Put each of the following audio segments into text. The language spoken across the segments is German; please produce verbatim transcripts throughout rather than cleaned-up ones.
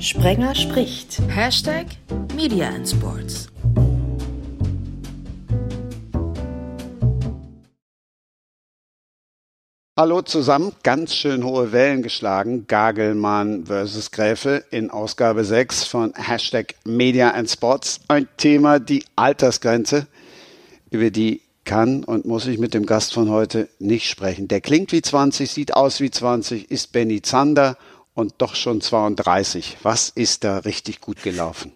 Sprenger spricht. Hashtag Media and Sports. Hallo zusammen, ganz schön hohe Wellen geschlagen. Gagelmann versus Gräfe in Ausgabe sechs von Hashtag Media and Sports. Ein Thema, die Altersgrenze, über die kann und muss ich mit dem Gast von heute nicht sprechen. Der klingt wie zwanzig, sieht aus wie zwanzig, ist Benny Zander und doch schon zweiunddreißig. Was ist da richtig gut gelaufen?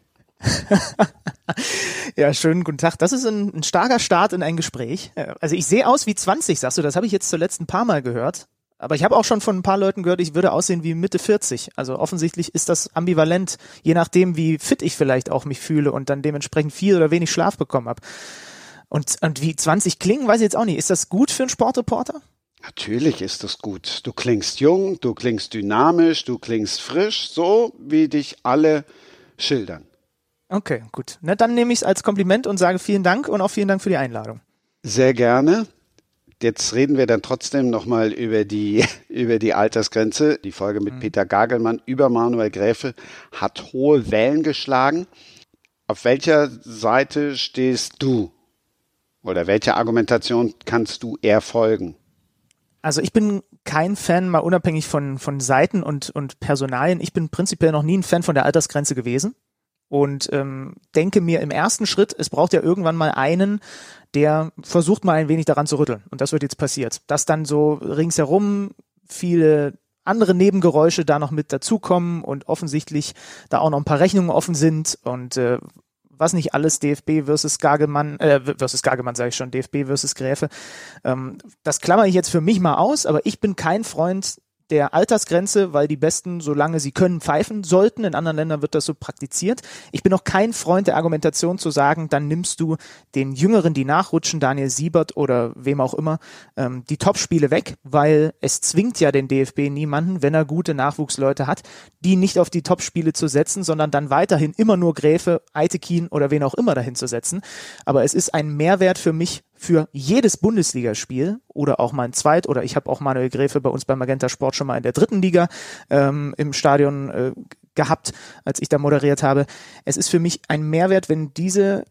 Ja, schönen guten Tag. Das ist ein, ein starker Start in ein Gespräch. Also ich sehe aus wie zwanzig, sagst du, das habe ich jetzt zuletzt ein paar Mal gehört. Aber ich habe auch schon von ein paar Leuten gehört, ich würde aussehen wie Mitte vierzig. Also offensichtlich ist das ambivalent, je nachdem, wie fit ich vielleicht auch mich fühle und dann dementsprechend viel oder wenig Schlaf bekommen habe. Und, und wie zwanzig klingen, weiß ich jetzt auch nicht. Ist das gut für einen Sportreporter? Natürlich ist das gut. Du klingst jung, du klingst dynamisch, du klingst frisch, so wie dich alle schildern. Okay, gut. Na, dann nehme ich es als Kompliment und sage vielen Dank und auch vielen Dank für die Einladung. Sehr gerne. Jetzt reden wir dann trotzdem nochmal über die, über die Altersgrenze. Die Folge mit mhm. Peter Gagelmann über Manuel Gräfe hat hohe Wellen geschlagen. Auf welcher Seite stehst du? Oder welcher Argumentation kannst du eher folgen? Also ich bin kein Fan, mal unabhängig von, von Seiten und, und Personalien. Ich bin prinzipiell noch nie ein Fan von der Altersgrenze gewesen. Und ähm, denke mir im ersten Schritt, es braucht ja irgendwann mal einen, der versucht mal ein wenig daran zu rütteln. Und das wird jetzt passiert. Dass dann so ringsherum viele andere Nebengeräusche da noch mit dazukommen und offensichtlich da auch noch ein paar Rechnungen offen sind und äh, was nicht alles, D F B versus Gagelmann, äh, versus Gagelmann sage ich schon, D F B versus Gräfe. Ähm, das klammere ich jetzt für mich mal aus, aber ich bin kein Freund der Altersgrenze, weil die Besten, solange sie können, pfeifen sollten. In anderen Ländern wird das so praktiziert. Ich bin auch kein Freund der Argumentation zu sagen, dann nimmst du den Jüngeren, die nachrutschen, Daniel Siebert oder wem auch immer, ähm, die Topspiele weg, weil es zwingt ja den D F B niemanden, wenn er gute Nachwuchsleute hat, die nicht auf die Topspiele zu setzen, sondern dann weiterhin immer nur Gräfe, Eitekin oder wen auch immer dahin zu setzen. Aber es ist ein Mehrwert für mich, für jedes Bundesligaspiel oder auch mal ein Zweit- oder ich habe auch Manuel Gräfe bei uns beim Magenta Sport schon mal in der dritten Liga ähm, im Stadion äh, gehabt, als ich da moderiert habe. Es ist für mich ein Mehrwert, wenn diese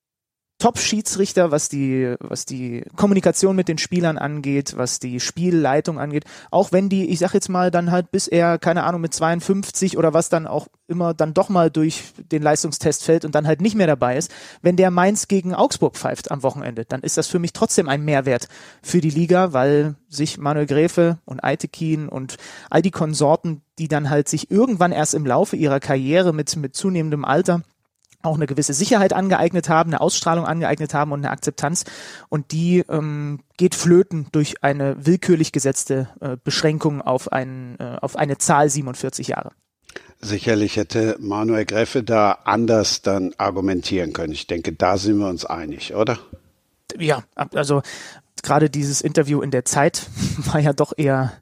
Top-Schiedsrichter, was die, was die Kommunikation mit den Spielern angeht, was die Spielleitung angeht, auch wenn die, ich sag jetzt mal, dann halt bis er, keine Ahnung, mit zweiundfünfzig oder was dann auch immer dann doch mal durch den Leistungstest fällt und dann halt nicht mehr dabei ist, wenn der Mainz gegen Augsburg pfeift am Wochenende, dann ist das für mich trotzdem ein Mehrwert für die Liga, weil sich Manuel Gräfe und Eitekin und all die Konsorten, die dann halt sich irgendwann erst im Laufe ihrer Karriere mit, mit zunehmendem Alter auch eine gewisse Sicherheit angeeignet haben, eine Ausstrahlung angeeignet haben und eine Akzeptanz. Und die ähm, geht flöten durch eine willkürlich gesetzte äh, Beschränkung auf, einen, äh, auf eine Zahl siebenundvierzig Jahre. Sicherlich hätte Manuel Gräfe da anders dann argumentieren können. Ich denke, da sind wir uns einig, oder? Ja, also gerade dieses Interview in der Zeit war ja doch eher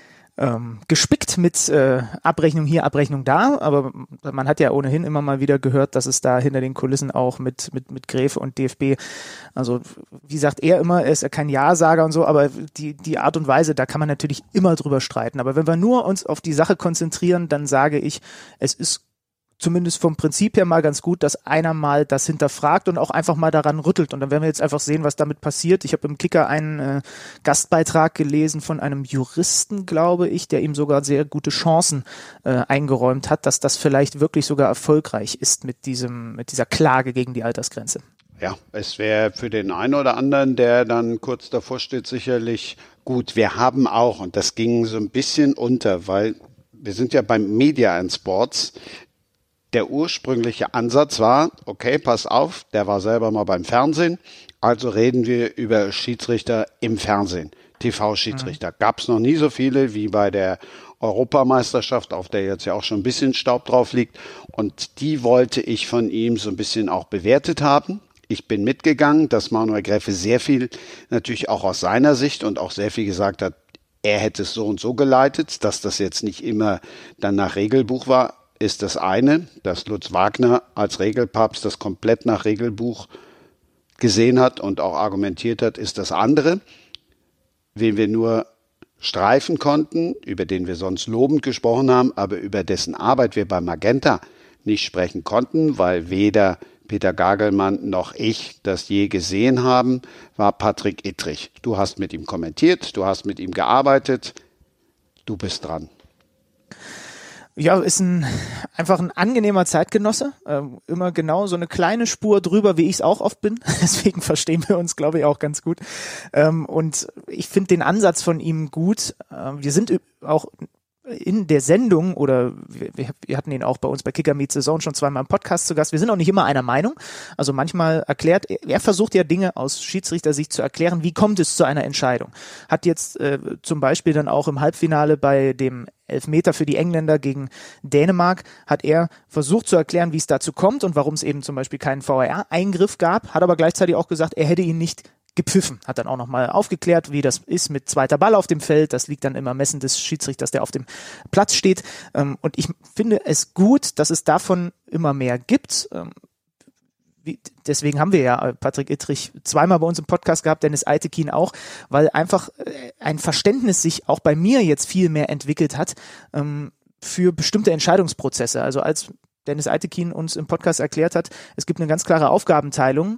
Ähm, gespickt mit äh, Abrechnung hier, Abrechnung da, aber man hat ja ohnehin immer mal wieder gehört, dass es da hinter den Kulissen auch mit mit mit Gräfe und D F B, also wie sagt er immer, er ist ja kein Ja-Sager und so, aber die die Art und Weise, da kann man natürlich immer drüber streiten, aber wenn wir nur uns auf die Sache konzentrieren, dann sage ich, es ist zumindest vom Prinzip her mal ganz gut, dass einer mal das hinterfragt und auch einfach mal daran rüttelt. Und dann werden wir jetzt einfach sehen, was damit passiert. Ich habe im Kicker einen äh, Gastbeitrag gelesen von einem Juristen, glaube ich, der ihm sogar sehr gute Chancen äh, eingeräumt hat, dass das vielleicht wirklich sogar erfolgreich ist mit diesem, mit dieser Klage gegen die Altersgrenze. Ja, es wäre für den einen oder anderen, der dann kurz davor steht, sicherlich gut. Wir haben auch, und das ging so ein bisschen unter, weil wir sind ja beim Media and Sports. Der ursprüngliche Ansatz war, okay, pass auf, der war selber mal beim Fernsehen, also reden wir über Schiedsrichter im Fernsehen, T V-Schiedsrichter. Mhm. Gab es noch nie so viele wie bei der Europameisterschaft, auf der jetzt ja auch schon ein bisschen Staub drauf liegt. Und die wollte ich von ihm so ein bisschen auch bewertet haben. Ich bin mitgegangen, dass Manuel Gräfe sehr viel natürlich auch aus seiner Sicht und auch sehr viel gesagt hat, er hätte es so und so geleitet, dass das jetzt nicht immer dann nach Regelbuch war. Ist das eine, dass Lutz Wagner als Regelpapst das komplett nach Regelbuch gesehen hat und auch argumentiert hat, ist das andere. Wen wir nur streifen konnten, über den wir sonst lobend gesprochen haben, aber über dessen Arbeit wir bei Magenta nicht sprechen konnten, weil weder Peter Gagelmann noch ich das je gesehen haben, war Patrick Ittrich. Du hast mit ihm kommentiert, du hast mit ihm gearbeitet, du bist dran. Ja, ist ein einfach ein angenehmer Zeitgenosse, ähm, immer genau so eine kleine Spur drüber, wie ich es auch oft bin, deswegen verstehen wir uns, glaube ich, auch ganz gut, ähm, und ich finde den Ansatz von ihm gut. Ähm, wir sind auch in der Sendung, oder wir, wir hatten ihn auch bei uns bei Kicker Meets the Zone schon zweimal im Podcast zu Gast, wir sind auch nicht immer einer Meinung, also manchmal erklärt, er versucht ja Dinge aus Schiedsrichtersicht zu erklären, wie kommt es zu einer Entscheidung. Hat jetzt äh, zum Beispiel dann auch im Halbfinale bei dem Elfmeter für die Engländer gegen Dänemark, hat er versucht zu erklären, wie es dazu kommt und warum es eben zum Beispiel keinen V A R-Eingriff gab, hat aber gleichzeitig auch gesagt, er hätte ihn nicht gepfiffen, hat dann auch nochmal aufgeklärt, wie das ist mit zweiter Ball auf dem Feld, das liegt dann im Ermessen des Schiedsrichters, der auf dem Platz steht, und ich finde es gut, dass es davon immer mehr gibt. Deswegen haben wir ja Patrick Ittrich zweimal bei uns im Podcast gehabt, Dennis Eitekin auch, weil einfach ein Verständnis sich auch bei mir jetzt viel mehr entwickelt hat für bestimmte Entscheidungsprozesse. Also als Dennis Eitekin uns im Podcast erklärt hat, es gibt eine ganz klare Aufgabenteilung.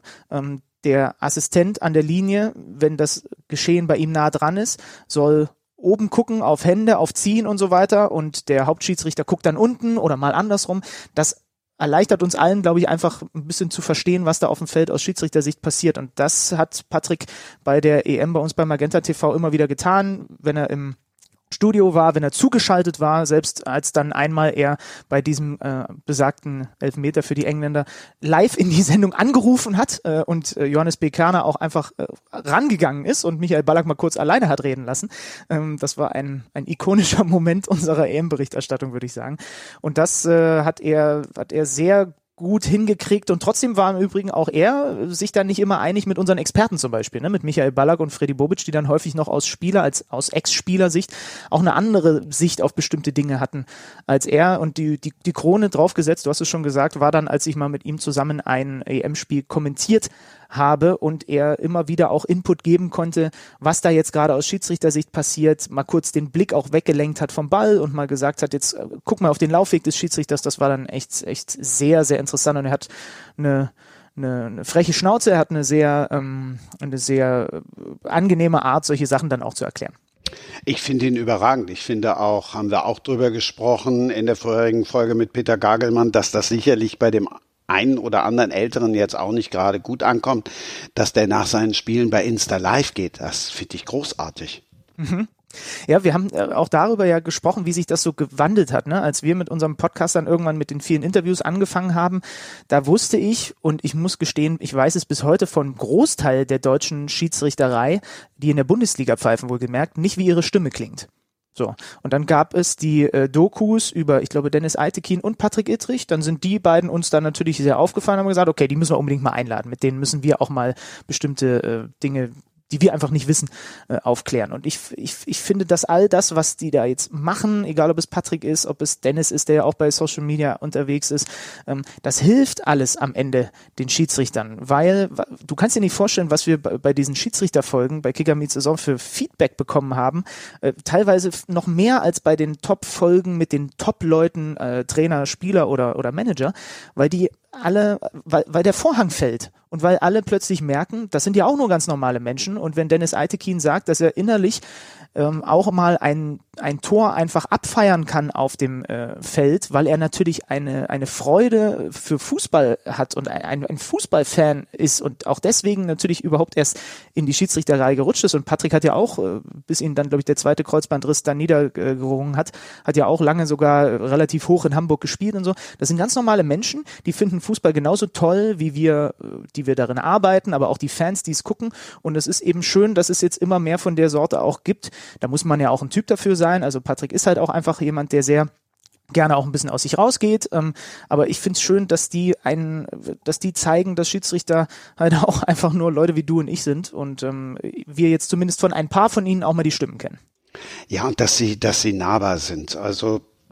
Der Assistent an der Linie, wenn das Geschehen bei ihm nah dran ist, soll oben gucken auf Hände, auf Ziehen und so weiter, und der Hauptschiedsrichter guckt dann unten oder mal andersrum. Das erleichtert uns allen, glaube ich, einfach ein bisschen zu verstehen, was da auf dem Feld aus Schiedsrichtersicht passiert, und das hat Patrick bei der E M bei uns bei Magenta T V immer wieder getan, wenn er im Studio war, wenn er zugeschaltet war, selbst als dann einmal er bei diesem äh, besagten Elfmeter für die Engländer live in die Sendung angerufen hat äh, und äh, Johannes B. Kerner auch einfach äh, rangegangen ist und Michael Ballack mal kurz alleine hat reden lassen. Ähm, das war ein, ein ikonischer Moment unserer E M-Berichterstattung, würde ich sagen. Und das äh, hat er, hat er sehr gut hingekriegt, und trotzdem war im Übrigen auch er sich dann nicht immer einig mit unseren Experten zum Beispiel, ne? Mit Michael Ballack und Freddy Bobic, die dann häufig noch aus Spieler, als aus Ex-Spielersicht auch eine andere Sicht auf bestimmte Dinge hatten als er, und die, die, die Krone draufgesetzt, du hast es schon gesagt, war dann, als ich mal mit ihm zusammen ein E M-Spiel kommentiert habe und er immer wieder auch Input geben konnte, was da jetzt gerade aus Schiedsrichtersicht passiert, mal kurz den Blick auch weggelenkt hat vom Ball und mal gesagt hat, jetzt äh, guck mal auf den Laufweg des Schiedsrichters, das war dann echt, echt sehr, sehr interessant, und er hat eine Eine, eine freche Schnauze, er hat eine sehr, ähm, eine sehr äh, angenehme Art, solche Sachen dann auch zu erklären. Ich finde ihn überragend. Ich finde auch, haben wir auch drüber gesprochen in der vorherigen Folge mit Peter Gagelmann, dass das sicherlich bei dem einen oder anderen Älteren jetzt auch nicht gerade gut ankommt, dass der nach seinen Spielen bei Insta Live geht. Das finde ich großartig. Mhm. Ja, wir haben auch darüber ja gesprochen, wie sich das so gewandelt hat, ne? Als wir mit unserem Podcast dann irgendwann mit den vielen Interviews angefangen haben, da wusste ich, und ich muss gestehen, ich weiß es bis heute von Großteil der deutschen Schiedsrichterei, die in der Bundesliga pfeifen, wohlgemerkt, nicht, wie ihre Stimme klingt. So, und dann gab es die äh, Dokus über, ich glaube, Dennis Eitekin und Patrick Ittrich. Dann sind die beiden uns dann natürlich sehr aufgefallen und haben gesagt, okay, die müssen wir unbedingt mal einladen. Mit denen müssen wir auch mal bestimmte äh, Dinge, die wir einfach nicht wissen, äh, aufklären. Und ich, ich, ich finde, dass all das, was die da jetzt machen, egal ob es Patrick ist, ob es Dennis ist, der ja auch bei Social Media unterwegs ist, ähm, das hilft alles am Ende den Schiedsrichtern, weil du kannst dir nicht vorstellen, was wir bei, bei diesen Schiedsrichterfolgen bei Kicker Meets the Zone für Feedback bekommen haben, äh, teilweise noch mehr als bei den Top-Folgen mit den Top-Leuten, äh, Trainer, Spieler oder, oder Manager, weil die alle, weil, weil der Vorhang fällt und weil alle plötzlich merken, das sind ja auch nur ganz normale Menschen, und wenn Dennis Eitekin sagt, dass er innerlich ähm, auch mal ein, ein Tor einfach abfeiern kann auf dem äh, Feld, weil er natürlich eine, eine Freude für Fußball hat und ein, ein Fußballfan ist und auch deswegen natürlich überhaupt erst in die Schiedsrichterei gerutscht ist, und Patrick hat ja auch, äh, bis ihn dann, glaube ich, der zweite Kreuzbandriss dann niedergerungen hat, hat ja auch lange sogar relativ hoch in Hamburg gespielt und so. Das sind ganz normale Menschen, die finden Fußball genauso toll, wie wir, die wir darin arbeiten, aber auch die Fans, die es gucken, und es ist eben schön, dass es jetzt immer mehr von der Sorte auch gibt. Da muss man ja auch ein Typ dafür sein, also Patrick ist halt auch einfach jemand, der sehr gerne auch ein bisschen aus sich rausgeht, ähm, aber ich finde es schön, dass die einen, dass die zeigen, dass Schiedsrichter halt auch einfach nur Leute wie du und ich sind, und ähm, wir jetzt zumindest von ein paar von ihnen auch mal die Stimmen kennen. Ja, und dass sie, dass sie nahbar sind. Also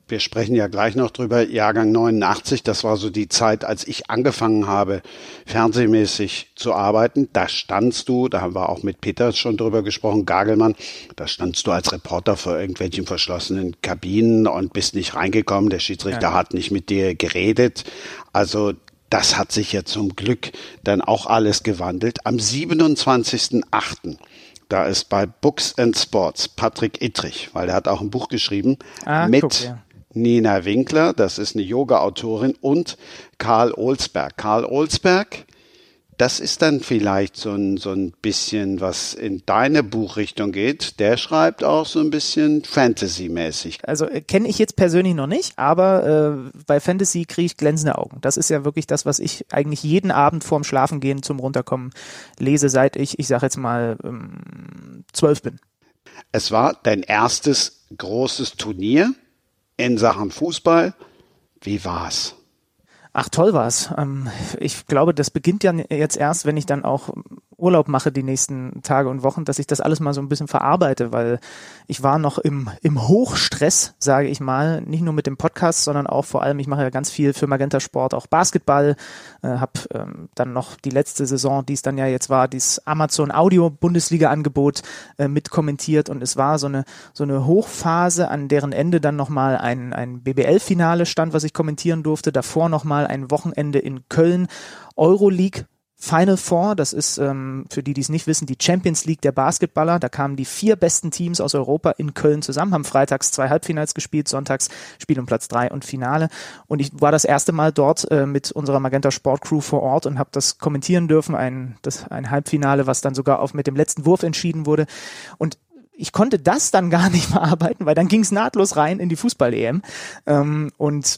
wir sprechen ja gleich noch drüber, Jahrgang neunundachtzig, das war so die Zeit, als ich angefangen habe, fernsehmäßig zu arbeiten. Da standst du, da haben wir auch mit Peter schon drüber gesprochen, Gagelmann, da standst du als Reporter vor irgendwelchen verschlossenen Kabinen und bist nicht reingekommen. Der Schiedsrichter ja. hat nicht mit dir geredet. Also das hat sich ja zum Glück dann auch alles gewandelt. Am siebenundzwanzigsten achten da ist bei Books and Sports Patrick Ittrich, weil er hat auch ein Buch geschrieben ah, mit guck, ja. Nina Winkler, das ist eine Yoga-Autorin, und Karl Olsberg. Karl Olsberg, das ist dann vielleicht so ein, so ein bisschen, was in deine Buchrichtung geht. Der schreibt auch so ein bisschen Fantasy-mäßig. Also äh, kenne ich jetzt persönlich noch nicht, aber äh, bei Fantasy kriege ich glänzende Augen. Das ist ja wirklich das, was ich eigentlich jeden Abend vorm Schlafengehen zum Runterkommen lese, seit ich, ich sage jetzt mal, ähm, zwölf bin. Es war dein erstes großes Turnier in Sachen Fußball. Wie war's? Ach, toll war's. Ähm, ich glaube, das beginnt ja jetzt erst, wenn ich dann auch Urlaub mache die nächsten Tage und Wochen, dass ich das alles mal so ein bisschen verarbeite, weil ich war noch im im Hochstress, sage ich mal, nicht nur mit dem Podcast, sondern auch vor allem, ich mache ja ganz viel für Magenta Sport, auch Basketball, äh, habe ähm, dann noch die letzte Saison, die es dann ja jetzt war, dieses Amazon Audio Bundesliga Angebot äh, mit kommentiert, und es war so eine so eine Hochphase, an deren Ende dann nochmal ein ein B B L-Finale stand, was ich kommentieren durfte, davor nochmal ein Wochenende in Köln, Euroleague Final Four, das ist ähm, für die, die es nicht wissen, die Champions League der Basketballer. Da kamen die vier besten Teams aus Europa in Köln zusammen, haben freitags zwei Halbfinals gespielt, sonntags Spiel um Platz drei und Finale. Und ich war das erste Mal dort äh, mit unserer Magenta Sport Crew vor Ort und habe das kommentieren dürfen, ein, das, ein Halbfinale, was dann sogar auf mit dem letzten Wurf entschieden wurde. Und ich konnte das dann gar nicht verarbeiten, weil dann ging es nahtlos rein in die Fußball-E M. Ähm, und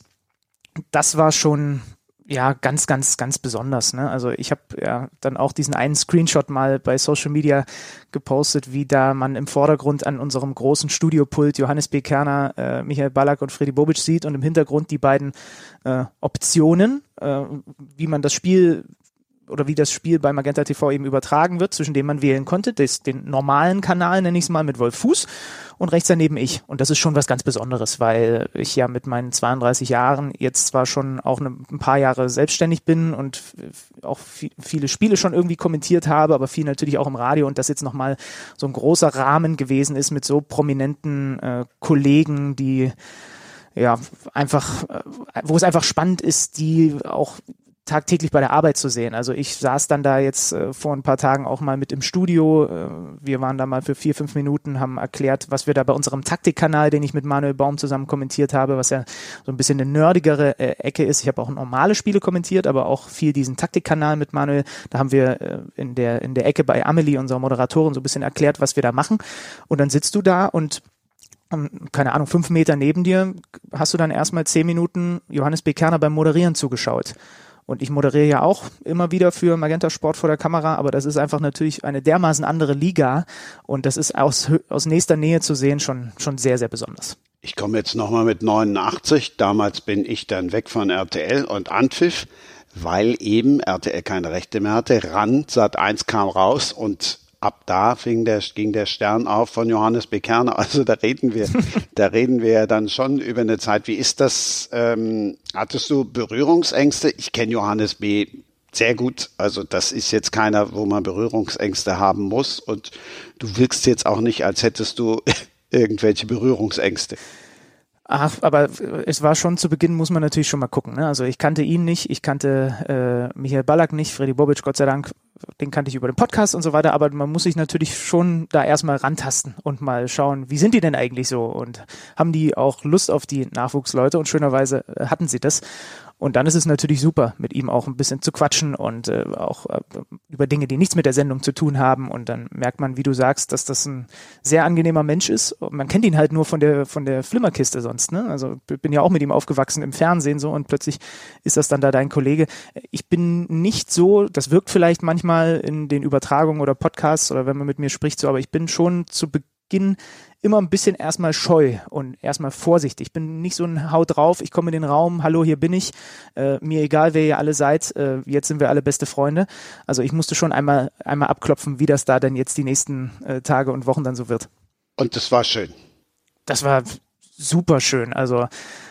das war schon... ja, ganz, ganz, ganz besonders, ne? Also ich habe ja dann auch diesen einen Screenshot mal bei Social Media gepostet, wie da man im Vordergrund an unserem großen Studiopult Johannes B. Kerner, äh, Michael Ballack und Freddy Bobic sieht und im Hintergrund die beiden äh, Optionen, äh, wie man das Spiel oder wie das Spiel bei Magenta T V eben übertragen wird, zwischen denen man wählen konnte, das, den normalen Kanal, nenne ich es mal, mit Wolf Fuß, und rechts daneben ich. Und das ist schon was ganz Besonderes, weil ich ja mit meinen zweiunddreißig Jahren jetzt zwar schon auch ne, ein paar Jahre selbstständig bin und auch viel, viele Spiele schon irgendwie kommentiert habe, aber viel natürlich auch im Radio, und das jetzt nochmal so ein großer Rahmen gewesen ist mit so prominenten äh, Kollegen, die ja einfach, äh, wo es einfach spannend ist, die auch tagtäglich bei der Arbeit zu sehen. Also ich saß dann da jetzt äh, vor ein paar Tagen auch mal mit im Studio. Äh, wir waren da mal für vier, fünf Minuten, haben erklärt, was wir da bei unserem Taktikkanal, den ich mit Manuel Baum zusammen kommentiert habe, was ja so ein bisschen eine nerdigere äh, Ecke ist. Ich habe auch normale Spiele kommentiert, aber auch viel diesen Taktikkanal mit Manuel. Da haben wir äh, in der in der Ecke bei Amelie, unserer Moderatorin, so ein bisschen erklärt, was wir da machen. Und dann sitzt du da und keine Ahnung, fünf Meter neben dir hast du dann erstmal zehn Minuten Johannes B. Kerner beim Moderieren zugeschaut. Und ich moderiere ja auch immer wieder für Magenta Sport vor der Kamera, aber das ist einfach natürlich eine dermaßen andere Liga, und das ist aus, aus nächster Nähe zu sehen schon, schon sehr, sehr besonders. Ich komme jetzt nochmal mit neunundachtzig. Damals bin ich dann weg von R T L und Anpfiff, weil eben R T L keine Rechte mehr hatte. RAN, Sat eins kam raus, und ab da fing der, ging der Stern auf von Johannes B. Kerner. Also da reden wir, da reden wir ja dann schon über eine Zeit. Wie ist das? Ähm, hattest du Berührungsängste? Ich kenne Johannes B. sehr gut. Also das ist jetzt keiner, wo man Berührungsängste haben muss. Und du wirkst jetzt auch nicht, als hättest du irgendwelche Berührungsängste. Ach, aber es war schon zu Beginn, muss man natürlich schon mal gucken, ne? Also ich kannte ihn nicht, ich kannte äh, Michael Ballack nicht, Freddy Bobic, Gott sei Dank, den kannte ich über den Podcast und so weiter, aber man muss sich natürlich schon da erstmal rantasten und mal schauen, wie sind die denn eigentlich so, und haben die auch Lust auf die Nachwuchsleute, und schönerweise hatten sie das. Und dann ist es natürlich super, mit ihm auch ein bisschen zu quatschen und äh, auch äh, über Dinge, die nichts mit der Sendung zu tun haben. Und dann merkt man, wie du sagst, dass das ein sehr angenehmer Mensch ist. Und man kennt ihn halt nur von der von der Flimmerkiste sonst, ne? Also bin ja auch mit ihm aufgewachsen im Fernsehen so, und plötzlich ist das dann da dein Kollege. Ich bin nicht so, das wirkt vielleicht manchmal in den Übertragungen oder Podcasts oder wenn man mit mir spricht so, aber ich bin schon zu Beginn immer ein bisschen erstmal scheu und erstmal vorsichtig. Ich bin nicht so ein Haut drauf, ich komme in den Raum, hallo, hier bin ich, äh, mir egal, wer ihr alle seid, äh, jetzt sind wir alle beste Freunde. Also ich musste schon einmal einmal abklopfen, wie das da denn jetzt die nächsten äh, Tage und Wochen dann so wird. Und das war schön. Das war super schön. Also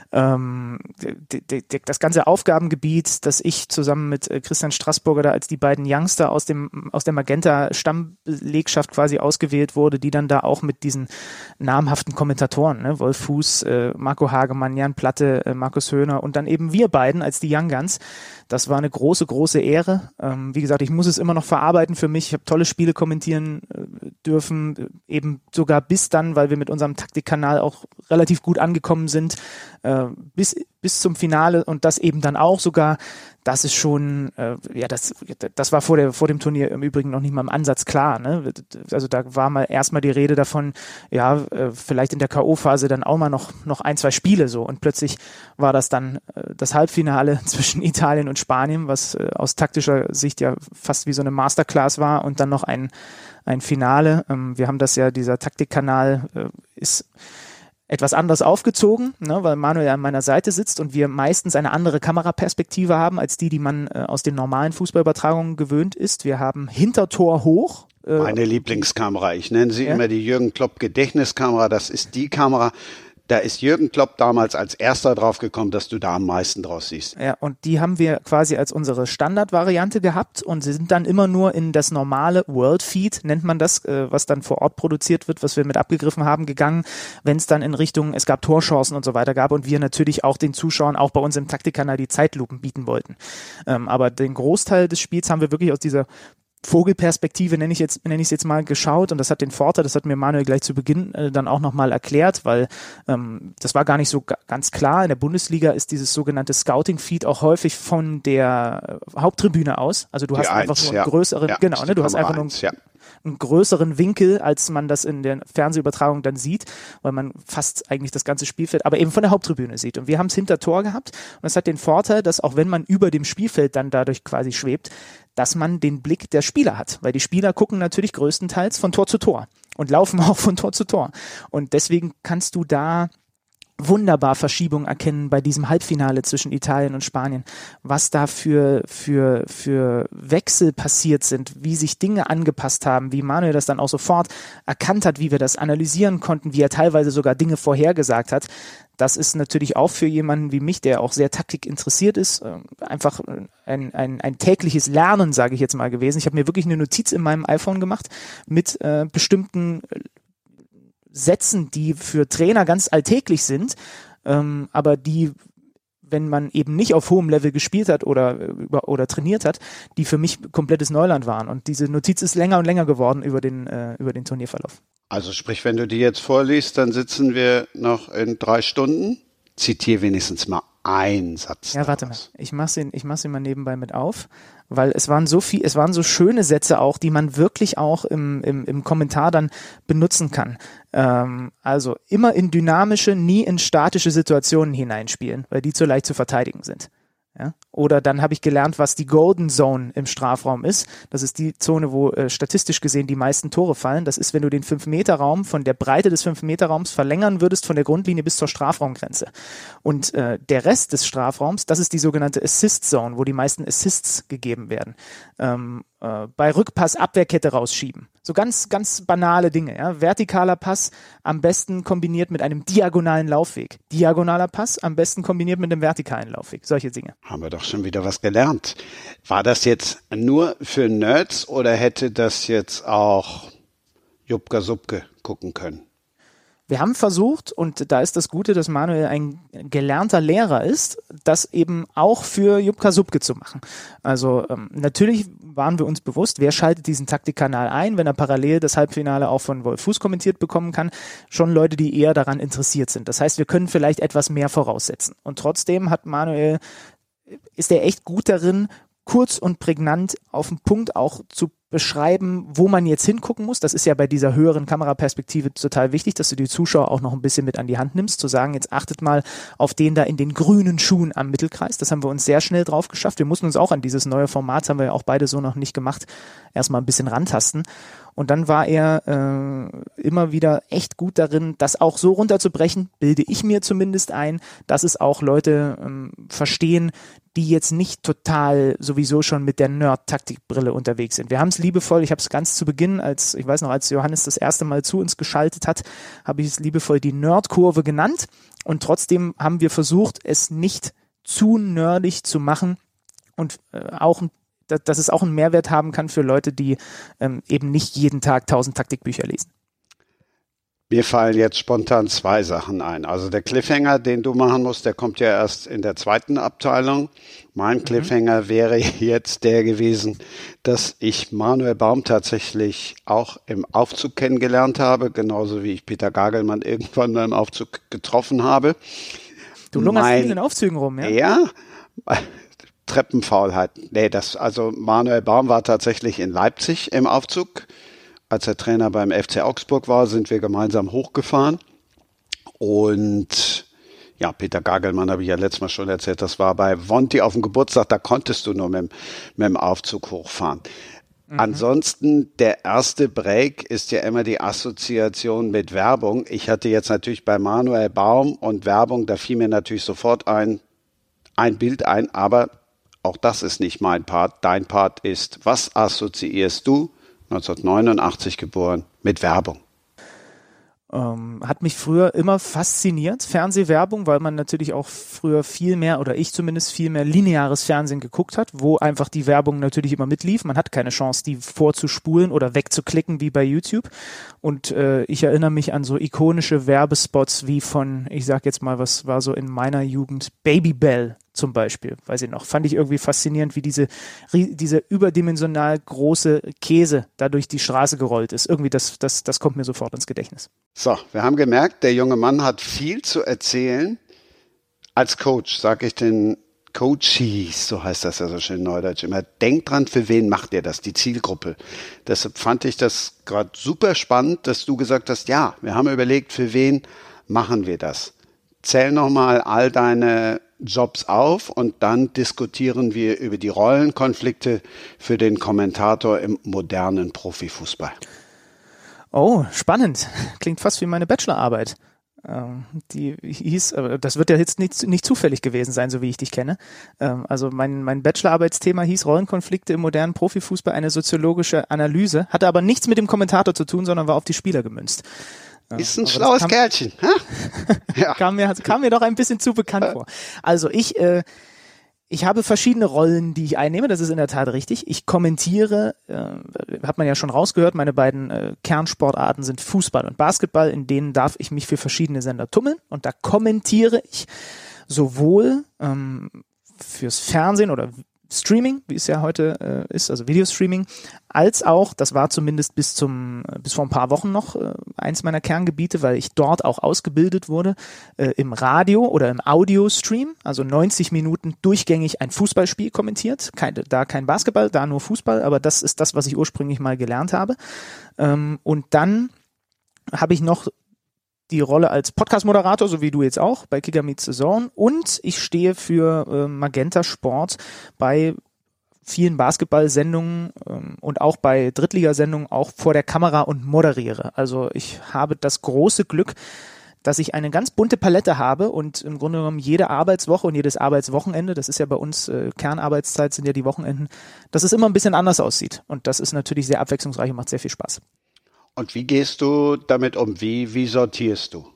ähm, die, die, die, das ganze Aufgabengebiet, das ich zusammen mit äh, Christian Straßburger da als die beiden Youngster aus dem aus der Magenta-Stammbelegschaft quasi ausgewählt wurde, die dann da auch mit diesen namhaften Kommentatoren, ne, Wolf Fuß, äh, Marco Hagemann, Jan Platte, äh, Markus Höhner und dann eben wir beiden als die Young Guns. Das war eine große, große Ehre. Ähm, wie gesagt, ich muss es immer noch verarbeiten für mich. Ich habe tolle Spiele kommentieren äh, dürfen, eben sogar bis dann, weil wir mit unserem Taktikkanal auch relativ gut angekommen sind, äh, bis bis zum Finale und das eben dann auch sogar. Das ist schon, äh, ja, das das war vor der vor dem Turnier im Übrigen noch nicht mal im Ansatz klar, ne? Also da war mal erstmal die Rede davon, ja, äh, vielleicht in der K O-Phase dann auch mal noch noch ein, zwei Spiele so und plötzlich war das dann äh, das Halbfinale zwischen Italien und Spanien, was äh, aus taktischer Sicht ja fast wie so eine Masterclass war und dann noch ein ein Finale. Ähm, wir haben das ja, dieser Taktikkanal äh, ist etwas anders aufgezogen, ne, weil Manuel an meiner Seite sitzt und wir meistens eine andere Kameraperspektive haben, als die, die man äh, aus den normalen Fußballübertragungen gewöhnt ist. Wir haben Hintertor hoch. Äh, Meine Lieblingskamera, ich nenne sie ja? immer die Jürgen Klopp Gedächtniskamera. Das ist die Kamera, da ist Jürgen Klopp damals als erster drauf gekommen, dass du da am meisten draus siehst. Ja, und die haben wir quasi als unsere Standardvariante gehabt und sie sind dann immer nur in das normale World Feed, nennt man das, äh, was dann vor Ort produziert wird, was wir mit abgegriffen haben, gegangen, wenn es dann in Richtung, es gab Torchancen und so weiter gab und wir natürlich auch den Zuschauern, auch bei uns im Taktikkanal, die Zeitlupen bieten wollten. Ähm, aber den Großteil des Spiels haben wir wirklich aus dieser Vogelperspektive nenne ich jetzt nenne ich es jetzt mal geschaut und das hat den Vorteil, das hat mir Manuel gleich zu Beginn äh, dann auch nochmal erklärt, weil ähm, das war gar nicht so ga- ganz klar. In der Bundesliga ist dieses sogenannte Scouting-Feed auch häufig von der äh, Haupttribüne aus. Also du Die hast eins, einfach nur einen ja. größeren, ja, genau, ne, du hast einfach nur eins, ja. einen größeren Winkel, als man das in der Fernsehübertragung dann sieht, weil man fast eigentlich das ganze Spielfeld, aber eben von der Haupttribüne sieht. Und wir haben es hinter Tor gehabt und das hat den Vorteil, dass auch wenn man über dem Spielfeld dann dadurch quasi schwebt, dass man den Blick der Spieler hat, weil die Spieler gucken natürlich größtenteils von Tor zu Tor und laufen auch von Tor zu Tor. Und deswegen kannst du da wunderbar Verschiebungen erkennen bei diesem Halbfinale zwischen Italien und Spanien, was da für, für, für Wechsel passiert sind, wie sich Dinge angepasst haben, wie Manuel das dann auch sofort erkannt hat, wie wir das analysieren konnten, wie er teilweise sogar Dinge vorhergesagt hat. Das ist natürlich auch für jemanden wie mich, der auch sehr Taktik interessiert ist, einfach ein, ein, ein tägliches Lernen, sage ich jetzt mal gewesen. Ich habe mir wirklich eine Notiz in meinem iPhone gemacht mit äh, bestimmten Sätzen, die für Trainer ganz alltäglich sind, ähm, aber die, wenn man eben nicht auf hohem Level gespielt hat oder, über, oder trainiert hat, die für mich komplettes Neuland waren. Und diese Notiz ist länger und länger geworden über den, äh, über den Turnierverlauf. Also sprich, wenn du die jetzt vorliest, dann sitzen wir noch in drei Stunden. Zitiere wenigstens mal einen Satz. Ja, warte mal. Ich mach's ihn, ich mach's ihn mal nebenbei mit auf, weil es waren so viel, es waren so schöne Sätze auch, die man wirklich auch im, im, im Kommentar dann benutzen kann. Ähm, also immer in dynamische, nie in statische Situationen hineinspielen, weil die zu leicht zu verteidigen sind. Ja? Oder dann habe ich gelernt, was die Golden Zone im Strafraum ist. Das ist die Zone, wo äh, statistisch gesehen die meisten Tore fallen. Das ist, wenn du den fünf Meter Raum von der Breite des fünf Meter Raums verlängern würdest von der Grundlinie bis zur Strafraumgrenze. Und äh, der Rest des Strafraums, das ist die sogenannte Assist Zone, wo die meisten Assists gegeben werden. Ähm, äh, bei Rückpass Abwehrkette rausschieben. So ganz, ganz banale Dinge. Ja? Vertikaler Pass am besten kombiniert mit einem diagonalen Laufweg. Diagonaler Pass am besten kombiniert mit einem vertikalen Laufweg. Solche Dinge. Haben wir doch schon wieder was gelernt. War das jetzt nur für Nerds oder hätte das jetzt auch Jupka Subke gucken können? Wir haben versucht, und da ist das Gute, dass Manuel ein gelernter Lehrer ist, das eben auch für Jupka Subke zu machen. Also ähm, natürlich waren wir uns bewusst, wer schaltet diesen Taktikkanal ein, wenn er parallel das Halbfinale auch von Wolf Fuß kommentiert bekommen kann, schon Leute, die eher daran interessiert sind. Das heißt, wir können vielleicht etwas mehr voraussetzen. Und trotzdem hat Manuel, ist er echt gut darin, kurz und prägnant auf den Punkt auch zu beschreiben, wo man jetzt hingucken muss. Das ist ja bei dieser höheren Kameraperspektive total wichtig, dass du die Zuschauer auch noch ein bisschen mit an die Hand nimmst, zu sagen, jetzt achtet mal auf den da in den grünen Schuhen am Mittelkreis. Das haben wir uns sehr schnell drauf geschafft. Wir mussten uns auch an dieses neue Format, haben wir ja auch beide so noch nicht gemacht, erstmal ein bisschen rantasten. Und dann war er äh, immer wieder echt gut darin, das auch so runterzubrechen, bilde ich mir zumindest ein, dass es auch Leute ähm, verstehen, die jetzt nicht total sowieso schon mit der Nerd-Taktikbrille unterwegs sind. Wir haben ganz liebevoll, ich habe es ganz zu Beginn, als ich weiß noch, als Johannes das erste Mal zu uns geschaltet hat, habe ich es liebevoll die Nerdkurve genannt und trotzdem haben wir versucht, es nicht zu nerdig zu machen und äh, auch, dass es auch einen Mehrwert haben kann für Leute, die ähm, eben nicht jeden Tag tausend Taktikbücher lesen. Mir fallen jetzt spontan zwei Sachen ein. Also der Cliffhanger, den du machen musst, der kommt ja erst in der zweiten Abteilung. Mein Cliffhanger mhm. wäre jetzt der gewesen, dass ich Manuel Baum tatsächlich auch im Aufzug kennengelernt habe, genauso wie ich Peter Gagelmann irgendwann mal im Aufzug getroffen habe. Du lungerst viel in Aufzügen rum, ja? Ja, Treppenfaulheit. Nee, das, also Manuel Baum war tatsächlich in Leipzig im Aufzug. Als er Trainer beim F C Augsburg war, sind wir gemeinsam hochgefahren. Und ja, Peter Gagelmann habe ich ja letztes Mal schon erzählt, das war bei Wonti auf dem Geburtstag, da konntest du nur mit, mit dem Aufzug hochfahren. Mhm. Ansonsten, der erste Break ist ja immer die Assoziation mit Werbung. Ich hatte jetzt natürlich bei Manuel Baum und Werbung, da fiel mir natürlich sofort ein, ein Bild ein, aber auch das ist nicht mein Part. Dein Part ist, was assoziierst du, neunzehnhundertneunundachtzig geboren, mit Werbung? Ähm, hat mich früher immer fasziniert, Fernsehwerbung, weil man natürlich auch früher viel mehr, oder ich zumindest viel mehr lineares Fernsehen geguckt hat, wo einfach die Werbung natürlich immer mitlief. Man hat keine Chance, die vorzuspulen oder wegzuklicken wie bei YouTube. Und äh, ich erinnere mich an so ikonische Werbespots wie von, ich sag jetzt mal, was war so in meiner Jugend, Babybel zum Beispiel, weiß ich noch, fand ich irgendwie faszinierend, wie diese, diese überdimensional große Käse da durch die Straße gerollt ist. Irgendwie, das, das, das kommt mir sofort ins Gedächtnis. So, wir haben gemerkt, der junge Mann hat viel zu erzählen. Als Coach sage ich den Coaches, so heißt das ja so schön neudeutsch immer, denkt dran, für wen macht ihr das, die Zielgruppe. Deshalb fand ich das gerade super spannend, dass du gesagt hast, ja, wir haben überlegt, für wen machen wir das. Zähl nochmal all deine Jobs auf und dann diskutieren wir über die Rollenkonflikte für den Kommentator im modernen Profifußball. Oh, spannend. Klingt fast wie meine Bachelorarbeit. Ähm, die hieß, das wird ja jetzt nicht, nicht zufällig gewesen sein, so wie ich dich kenne. Ähm, also mein, mein Bachelorarbeitsthema hieß Rollenkonflikte im modernen Profifußball, eine soziologische Analyse, hatte aber nichts mit dem Kommentator zu tun, sondern war auf die Spieler gemünzt. Ist ein schlaues kam, Kerlchen. Ja. kam, mir, kam mir doch ein bisschen zu bekannt vor. Also ich, äh, ich habe verschiedene Rollen, die ich einnehme, das ist in der Tat richtig. Ich kommentiere, äh, hat man ja schon rausgehört, meine beiden äh, Kernsportarten sind Fußball und Basketball, in denen darf ich mich für verschiedene Sender tummeln und da kommentiere ich sowohl ähm, fürs Fernsehen oder Streaming, wie es ja heute äh, ist, also Videostreaming, als auch, das war zumindest bis zum bis vor ein paar Wochen noch äh, eins meiner Kerngebiete, weil ich dort auch ausgebildet wurde, äh, im Radio oder im Audio-Stream, also neunzig Minuten durchgängig ein Fußballspiel kommentiert, kein, da kein Basketball, da nur Fußball, aber das ist das, was ich ursprünglich mal gelernt habe. Ähm, und dann habe ich noch die Rolle als Podcast-Moderator, so wie du jetzt auch, bei Kicker Meets the Zone. Und ich stehe für äh, Magenta Sport bei vielen Basketball-Sendungen ähm, und auch bei Drittligasendungen auch vor der Kamera und moderiere. Also ich habe das große Glück, dass ich eine ganz bunte Palette habe und im Grunde genommen jede Arbeitswoche und jedes Arbeitswochenende, das ist ja bei uns, äh, Kernarbeitszeit sind ja die Wochenenden, dass es immer ein bisschen anders aussieht. Und das ist natürlich sehr abwechslungsreich und macht sehr viel Spaß. Und wie gehst du damit um? Wie, wie sortierst du?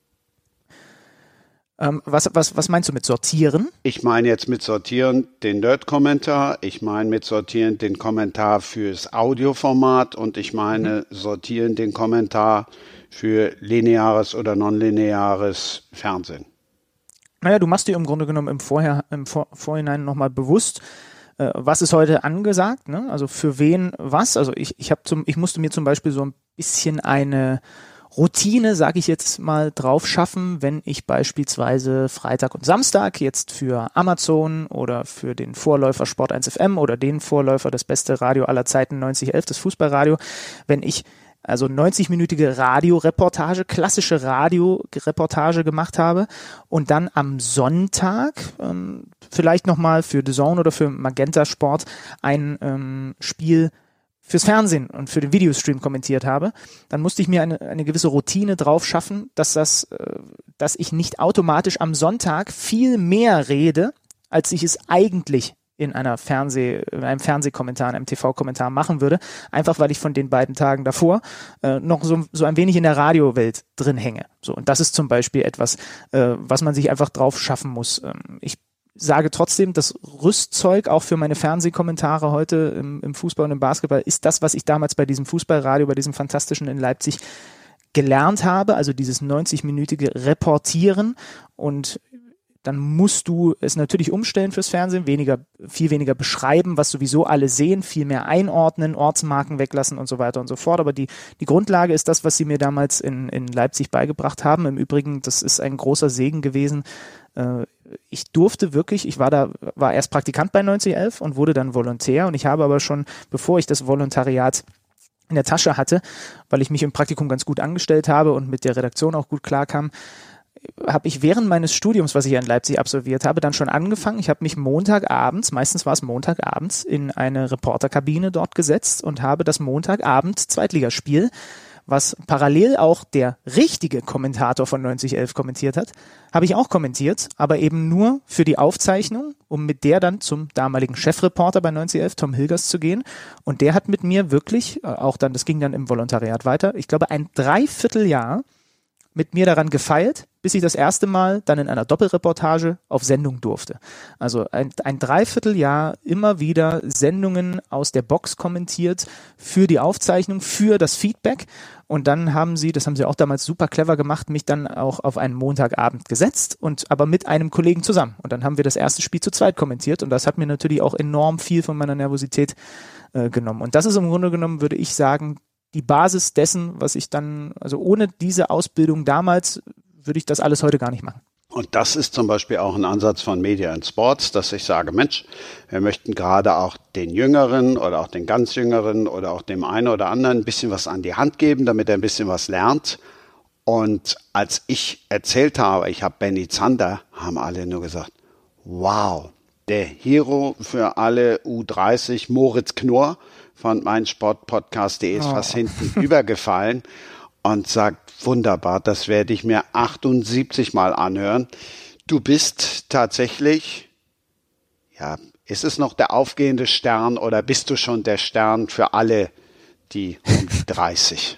Ähm, was, was, was meinst du mit sortieren? Ich meine jetzt mit sortieren den Nerd-Kommentar, ich meine mit sortieren den Kommentar fürs Audioformat und ich meine mhm. sortieren den Kommentar für lineares oder nonlineares Fernsehen. Naja, du machst dir im Grunde genommen im, Vorher, im Vor- Vorhinein nochmal bewusst, äh, was ist heute angesagt, ne? Also für wen was. Also ich, ich, hab zum, ich musste mir zum Beispiel so ein bisschen eine Routine, sage ich jetzt mal, drauf schaffen, wenn ich beispielsweise Freitag und Samstag jetzt für Amazon oder für den Vorläufer Sport eins F M oder den Vorläufer, das beste Radio aller Zeiten, neunzig elf, das Fußballradio, wenn ich also neunzig-minütige Radioreportage, klassische Radioreportage gemacht habe und dann am Sonntag ähm, vielleicht nochmal für The Zone oder für Magenta Sport ein ähm, Spiel fürs Fernsehen und für den Videostream kommentiert habe, dann musste ich mir eine, eine gewisse Routine drauf schaffen, dass das, äh, dass ich nicht automatisch am Sonntag viel mehr rede, als ich es eigentlich in einer Fernseh, in einem Fernsehkommentar, in einem T V-Kommentar machen würde, einfach weil ich von den beiden Tagen davor äh, noch so, so ein wenig in der Radiowelt drin hänge. So, und das ist zum Beispiel etwas, äh, was man sich einfach drauf schaffen muss. Ähm, ich sage trotzdem, das Rüstzeug auch für meine Fernsehkommentare heute im, im Fußball und im Basketball ist das, was ich damals bei diesem Fußballradio, bei diesem Fantastischen in Leipzig gelernt habe, also dieses neunzig-minütige Reportieren, und dann musst du es natürlich umstellen fürs Fernsehen, weniger, viel weniger beschreiben, was sowieso alle sehen, viel mehr einordnen, Ortsmarken weglassen und so weiter und so fort. Aber die, die Grundlage ist das, was sie mir damals in, in Leipzig beigebracht haben. Im Übrigen, das ist ein großer Segen gewesen. Äh, ich durfte wirklich, ich war da, war erst Praktikant bei neunzig elf und wurde dann Volontär, und ich habe aber schon, bevor ich das Volontariat in der Tasche hatte, weil ich mich im Praktikum ganz gut angestellt habe und mit der Redaktion auch gut klarkam, habe ich während meines Studiums, was ich in Leipzig absolviert habe, dann schon angefangen. Ich habe mich Montagabends, meistens war es Montagabends, in eine Reporterkabine dort gesetzt und habe das Montagabend Zweitligaspiel, was parallel auch der richtige Kommentator von neunzig elf kommentiert hat, habe ich auch kommentiert, aber eben nur für die Aufzeichnung, um mit der dann zum damaligen Chefreporter bei neunzig elf, Tom Hilgers, zu gehen. Und der hat mit mir wirklich, auch dann, das ging dann im Volontariat weiter, ich glaube ein Dreivierteljahr mit mir daran gefeilt, bis ich das erste Mal dann in einer Doppelreportage auf Sendung durfte. Also ein, ein Dreivierteljahr immer wieder Sendungen aus der Box kommentiert für die Aufzeichnung, für das Feedback. Und dann haben sie, das haben sie auch damals super clever gemacht, mich dann auch auf einen Montagabend gesetzt, und aber mit einem Kollegen zusammen. Und dann haben wir das erste Spiel zu zweit kommentiert, und das hat mir natürlich auch enorm viel von meiner Nervosität äh, genommen. Und das ist im Grunde genommen, würde ich sagen, die Basis dessen, was ich dann, also ohne diese Ausbildung damals, würde ich das alles heute gar nicht machen. Und das ist zum Beispiel auch ein Ansatz von Media and Sports, dass ich sage, Mensch, wir möchten gerade auch den Jüngeren oder auch den ganz Jüngeren oder auch dem einen oder anderen ein bisschen was an die Hand geben, damit er ein bisschen was lernt. Und als ich erzählt habe, ich habe Benny Zander, haben alle nur gesagt, wow, der Hero für alle U dreißig, Moritz Knorr von meinsportpodcast punkt de ist oh. fast hinten übergefallen und sagt, wunderbar, das werde ich mir achtundsiebzig Mal anhören. Du bist tatsächlich, ja, ist es noch der aufgehende Stern oder bist du schon der Stern für alle, die um die dreißig?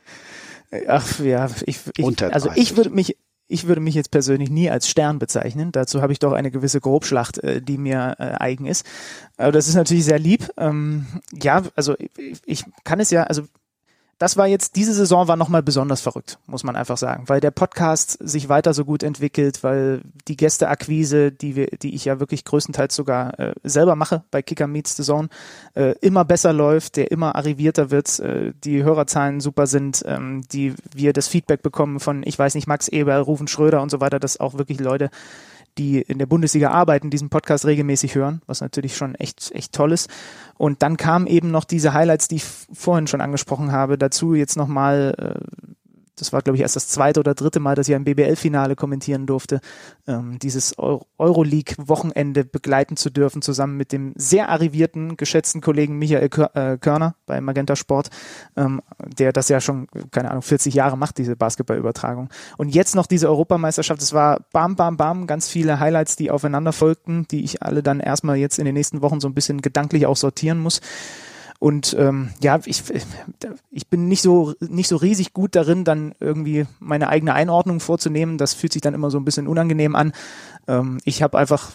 Ach ja, ich, ich also ich würde mich Ich würde mich jetzt persönlich nie als Stern bezeichnen. Dazu habe ich doch eine gewisse Grobschlacht, äh, die mir äh, eigen ist. Aber das ist natürlich sehr lieb. Ähm, ja, also ich, ich kann es ja, also das war jetzt, diese Saison war nochmal besonders verrückt, muss man einfach sagen, weil der Podcast sich weiter so gut entwickelt, weil die Gästeakquise, die wir, die ich ja wirklich größtenteils sogar äh, selber mache bei Kicker Meets the Zone, äh, immer besser läuft, der immer arrivierter wird, äh, die Hörerzahlen super sind, ähm, die wir das Feedback bekommen von, ich weiß nicht, Max Eberl, Rufen Schröder und so weiter, dass auch wirklich Leute, die in der Bundesliga arbeiten, diesen Podcast regelmäßig hören, was natürlich schon echt, echt toll ist. Und dann kamen eben noch diese Highlights, die ich vorhin schon angesprochen habe, dazu jetzt nochmal, äh, das war glaube ich erst das zweite oder dritte Mal, dass ich ein B B L-Finale kommentieren durfte, ähm, dieses Euro- Euroleague-Wochenende begleiten zu dürfen, zusammen mit dem sehr arrivierten, geschätzten Kollegen Michael Körner bei Magenta Sport, ähm, der das ja schon, keine Ahnung, vierzig Jahre macht, diese Basketballübertragung. Und jetzt noch diese Europameisterschaft, es war bam, bam, bam, ganz viele Highlights, die aufeinander folgten, die ich alle dann erstmal jetzt in den nächsten Wochen so ein bisschen gedanklich auch sortieren muss. Und ähm, ja, ich, ich bin nicht so nicht so riesig gut darin, dann irgendwie meine eigene Einordnung vorzunehmen. Das fühlt sich dann immer so ein bisschen unangenehm an. Ähm, ich habe einfach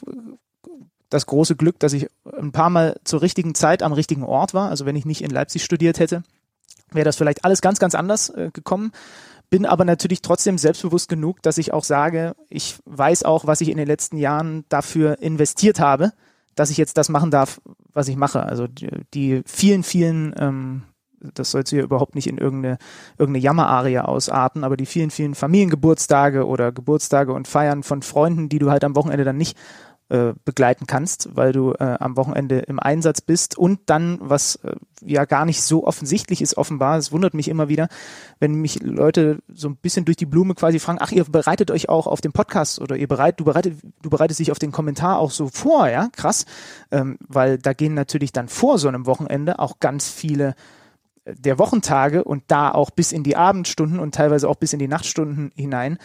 das große Glück, dass ich ein paar Mal zur richtigen Zeit am richtigen Ort war. Also wenn ich nicht in Leipzig studiert hätte, wäre das vielleicht alles ganz, ganz anders äh, gekommen. Bin aber natürlich trotzdem selbstbewusst genug, dass ich auch sage, ich weiß auch, was ich in den letzten Jahren dafür investiert habe, dass ich jetzt das machen darf, was ich mache. Also die, die vielen, vielen, ähm, das soll jetzt hier überhaupt nicht in irgendeine, irgendeine Jammerarie ausarten, aber die vielen, vielen Familiengeburtstage oder Geburtstage und Feiern von Freunden, die du halt am Wochenende dann nicht äh, begleiten kannst, weil du äh, am Wochenende im Einsatz bist, und dann, was äh, ja gar nicht so offensichtlich ist offenbar, es wundert mich immer wieder, wenn mich Leute so ein bisschen durch die Blume quasi fragen, ach, ihr bereitet euch auch auf den Podcast oder ihr bereit, du bereitet, du bereitest dich auf den Kommentar auch so vor, ja, krass, ähm, weil da gehen natürlich dann vor so einem Wochenende auch ganz viele der Wochentage und da auch bis in die Abendstunden und teilweise auch bis in die Nachtstunden hinein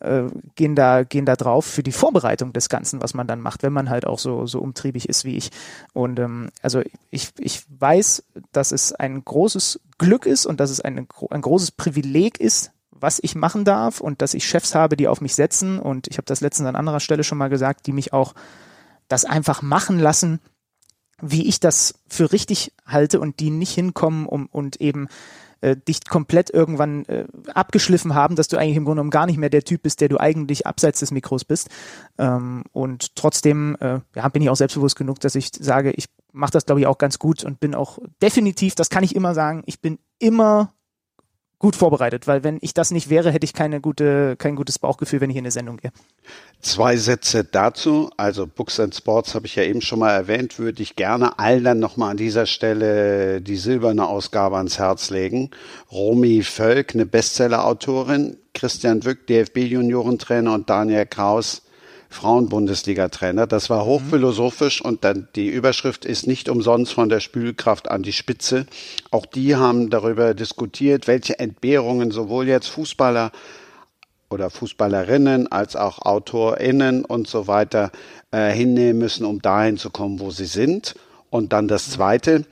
äh, gehen da gehen da drauf für die Vorbereitung des Ganzen, was man dann macht, wenn man halt auch so so umtriebig ist wie ich. Und ähm, also ich ich weiß, dass es ein großes Glück ist und dass es ein ein großes Privileg ist, was ich machen darf und dass ich Chefs habe, die auf mich setzen, und ich habe das letztens an anderer Stelle schon mal gesagt, die mich auch das einfach machen lassen, wie ich das für richtig halte, und die nicht hinkommen um, und eben äh, dich komplett irgendwann äh, abgeschliffen haben, dass du eigentlich im Grunde genommen gar nicht mehr der Typ bist, der du eigentlich abseits des Mikros bist. Ähm, und trotzdem äh, ja, bin ich auch selbstbewusst genug, dass ich sage, ich mache das, glaube ich, auch ganz gut und bin auch definitiv, das kann ich immer sagen, ich bin immer gut vorbereitet, weil wenn ich das nicht wäre, hätte ich keine gute, kein gutes Bauchgefühl, wenn ich in eine Sendung gehe. Zwei Sätze dazu. Also Books and Sports habe ich ja eben schon mal erwähnt, würde ich gerne allen dann nochmal an dieser Stelle die silberne Ausgabe ans Herz legen. Romy Völk, eine Bestseller-Autorin, Christian Wück, D F B-Juniorentrainer, und Daniel Kraus, Frauen-Bundesliga-Trainer. Das war hochphilosophisch, und dann die Überschrift ist nicht umsonst von der Spülkraft an die Spitze. Auch die haben darüber diskutiert, welche Entbehrungen sowohl jetzt Fußballer oder Fußballerinnen als auch AutorInnen und so weiter äh, hinnehmen müssen, um dahin zu kommen, wo sie sind. Und dann das Zweite,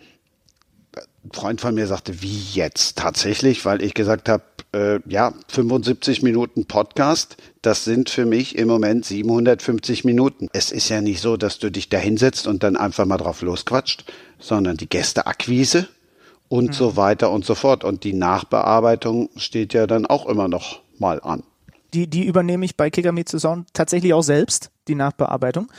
ein Freund von mir sagte, wie jetzt tatsächlich, weil ich gesagt habe, äh, ja, fünfundsiebzig Minuten Podcast, das sind für mich im Moment siebenhundertfünfzig Minuten. Es ist ja nicht so, dass du dich da hinsetzt und dann einfach mal drauf losquatscht, sondern die Gästeakquise und mhm. so weiter und so fort. Und die Nachbearbeitung steht ja dann auch immer noch mal an. Die, die übernehme ich bei Kicker Meets the Zone tatsächlich auch selbst, die Nachbearbeitung,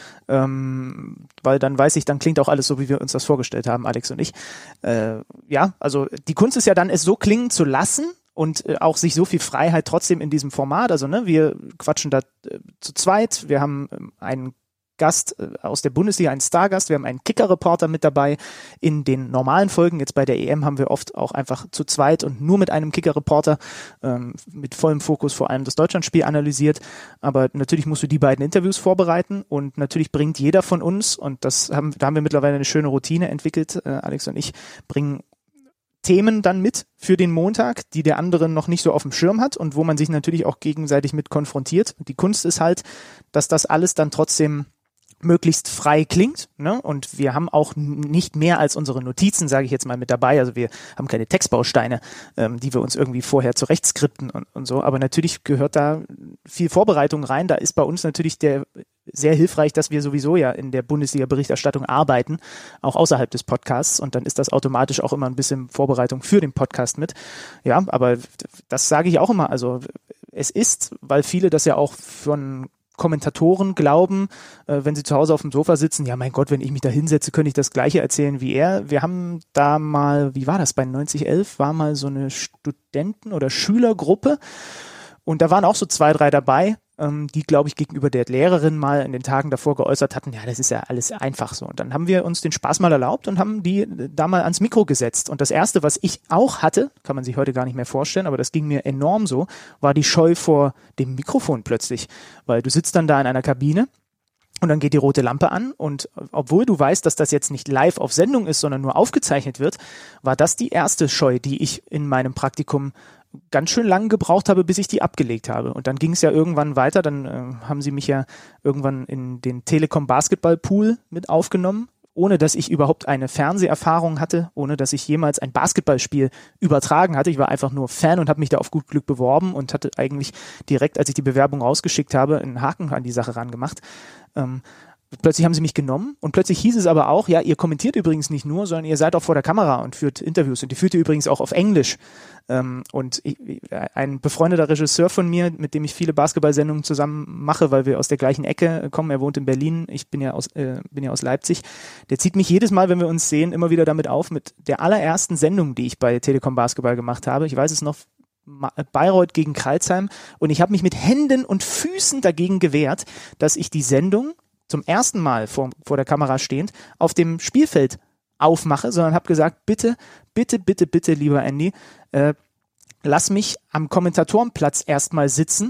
ähm, weil dann weiß ich, dann klingt auch alles so, wie wir uns das vorgestellt haben, Alex und ich. Äh, ja, also die Kunst ist ja dann, es so klingen zu lassen und äh, auch sich so viel Freiheit trotzdem in diesem Format, also ne, wir quatschen da äh, zu zweit, wir haben ähm, einen Gast aus der Bundesliga, einen Stargast. Wir haben einen Kicker-Reporter mit dabei. In den normalen Folgen, jetzt bei der E M, haben wir oft auch einfach zu zweit und nur mit einem Kicker-Reporter ähm, mit vollem Fokus vor allem das Deutschlandspiel analysiert. Aber natürlich musst du die beiden Interviews vorbereiten, und natürlich bringt jeder von uns, und das haben, da haben wir mittlerweile eine schöne Routine entwickelt, äh, Alex und ich, bringen Themen dann mit für den Montag, die der andere noch nicht so auf dem Schirm hat und wo man sich natürlich auch gegenseitig mit konfrontiert. Und die Kunst ist halt, dass das alles dann trotzdem möglichst frei klingt, ne? Und wir haben auch nicht mehr als unsere Notizen, sage ich jetzt mal, mit dabei. Also wir haben keine Textbausteine, ähm, die wir uns irgendwie vorher zurechtskripten und, und so. Aber natürlich gehört da viel Vorbereitung rein. Da ist bei uns natürlich der sehr hilfreich, dass wir sowieso ja in der Bundesliga-Berichterstattung arbeiten, auch außerhalb des Podcasts. Und dann ist das automatisch auch immer ein bisschen Vorbereitung für den Podcast mit. Ja, aber das sage ich auch immer. Also es ist, weil viele das ja auch von Kommentatoren glauben, äh, wenn sie zu Hause auf dem Sofa sitzen, ja mein Gott, wenn ich mich da hinsetze, könnte ich das Gleiche erzählen wie er. Wir haben da mal, wie war das, bei neunzig elf war mal so eine Studenten- oder Schülergruppe, und da waren auch so zwei, drei dabei, ähm, die, glaube ich, gegenüber der Lehrerin mal in den Tagen davor geäußert hatten, ja, das ist ja alles einfach so. Und dann haben wir uns den Spaß mal erlaubt und haben die da mal ans Mikro gesetzt. Und das Erste, was ich auch hatte, kann man sich heute gar nicht mehr vorstellen, aber das ging mir enorm so, war die Scheu vor dem Mikrofon plötzlich. Weil du sitzt dann da in einer Kabine und dann geht die rote Lampe an, und obwohl du weißt, dass das jetzt nicht live auf Sendung ist, sondern nur aufgezeichnet wird, war das die erste Scheu, die ich in meinem Praktikum ganz schön lang gebraucht habe, bis ich die abgelegt habe. Und dann ging es ja irgendwann weiter, dann äh, haben sie mich ja irgendwann in den Telekom Basketball Pool mit aufgenommen, ohne dass ich überhaupt eine Fernseherfahrung hatte, ohne dass ich jemals ein Basketballspiel übertragen hatte. Ich war einfach nur Fan und habe mich da auf gut Glück beworben und hatte eigentlich direkt, als ich die Bewerbung rausgeschickt habe, einen Haken an die Sache rangemacht. Ähm, Plötzlich haben sie mich genommen, und plötzlich hieß es aber auch, ja, ihr kommentiert übrigens nicht nur, sondern ihr seid auch vor der Kamera und führt Interviews, und die führt ihr übrigens auch auf Englisch. Ähm, und ich, ein befreundeter Regisseur von mir, mit dem ich viele Basketballsendungen zusammen mache, weil wir aus der gleichen Ecke kommen, er wohnt in Berlin, ich bin ja aus, äh, bin ja aus Leipzig, der zieht mich jedes Mal, wenn wir uns sehen, immer wieder damit auf, mit der allerersten Sendung, die ich bei Telekom Basketball gemacht habe. Ich weiß es noch, Bayreuth gegen Crailsheim, und ich habe mich mit Händen und Füßen dagegen gewehrt, dass ich die Sendung zum ersten Mal vor, vor der Kamera stehend auf dem Spielfeld aufmache, sondern habe gesagt, bitte, bitte, bitte, bitte, lieber Andy, äh, lass mich am Kommentatorenplatz erstmal sitzen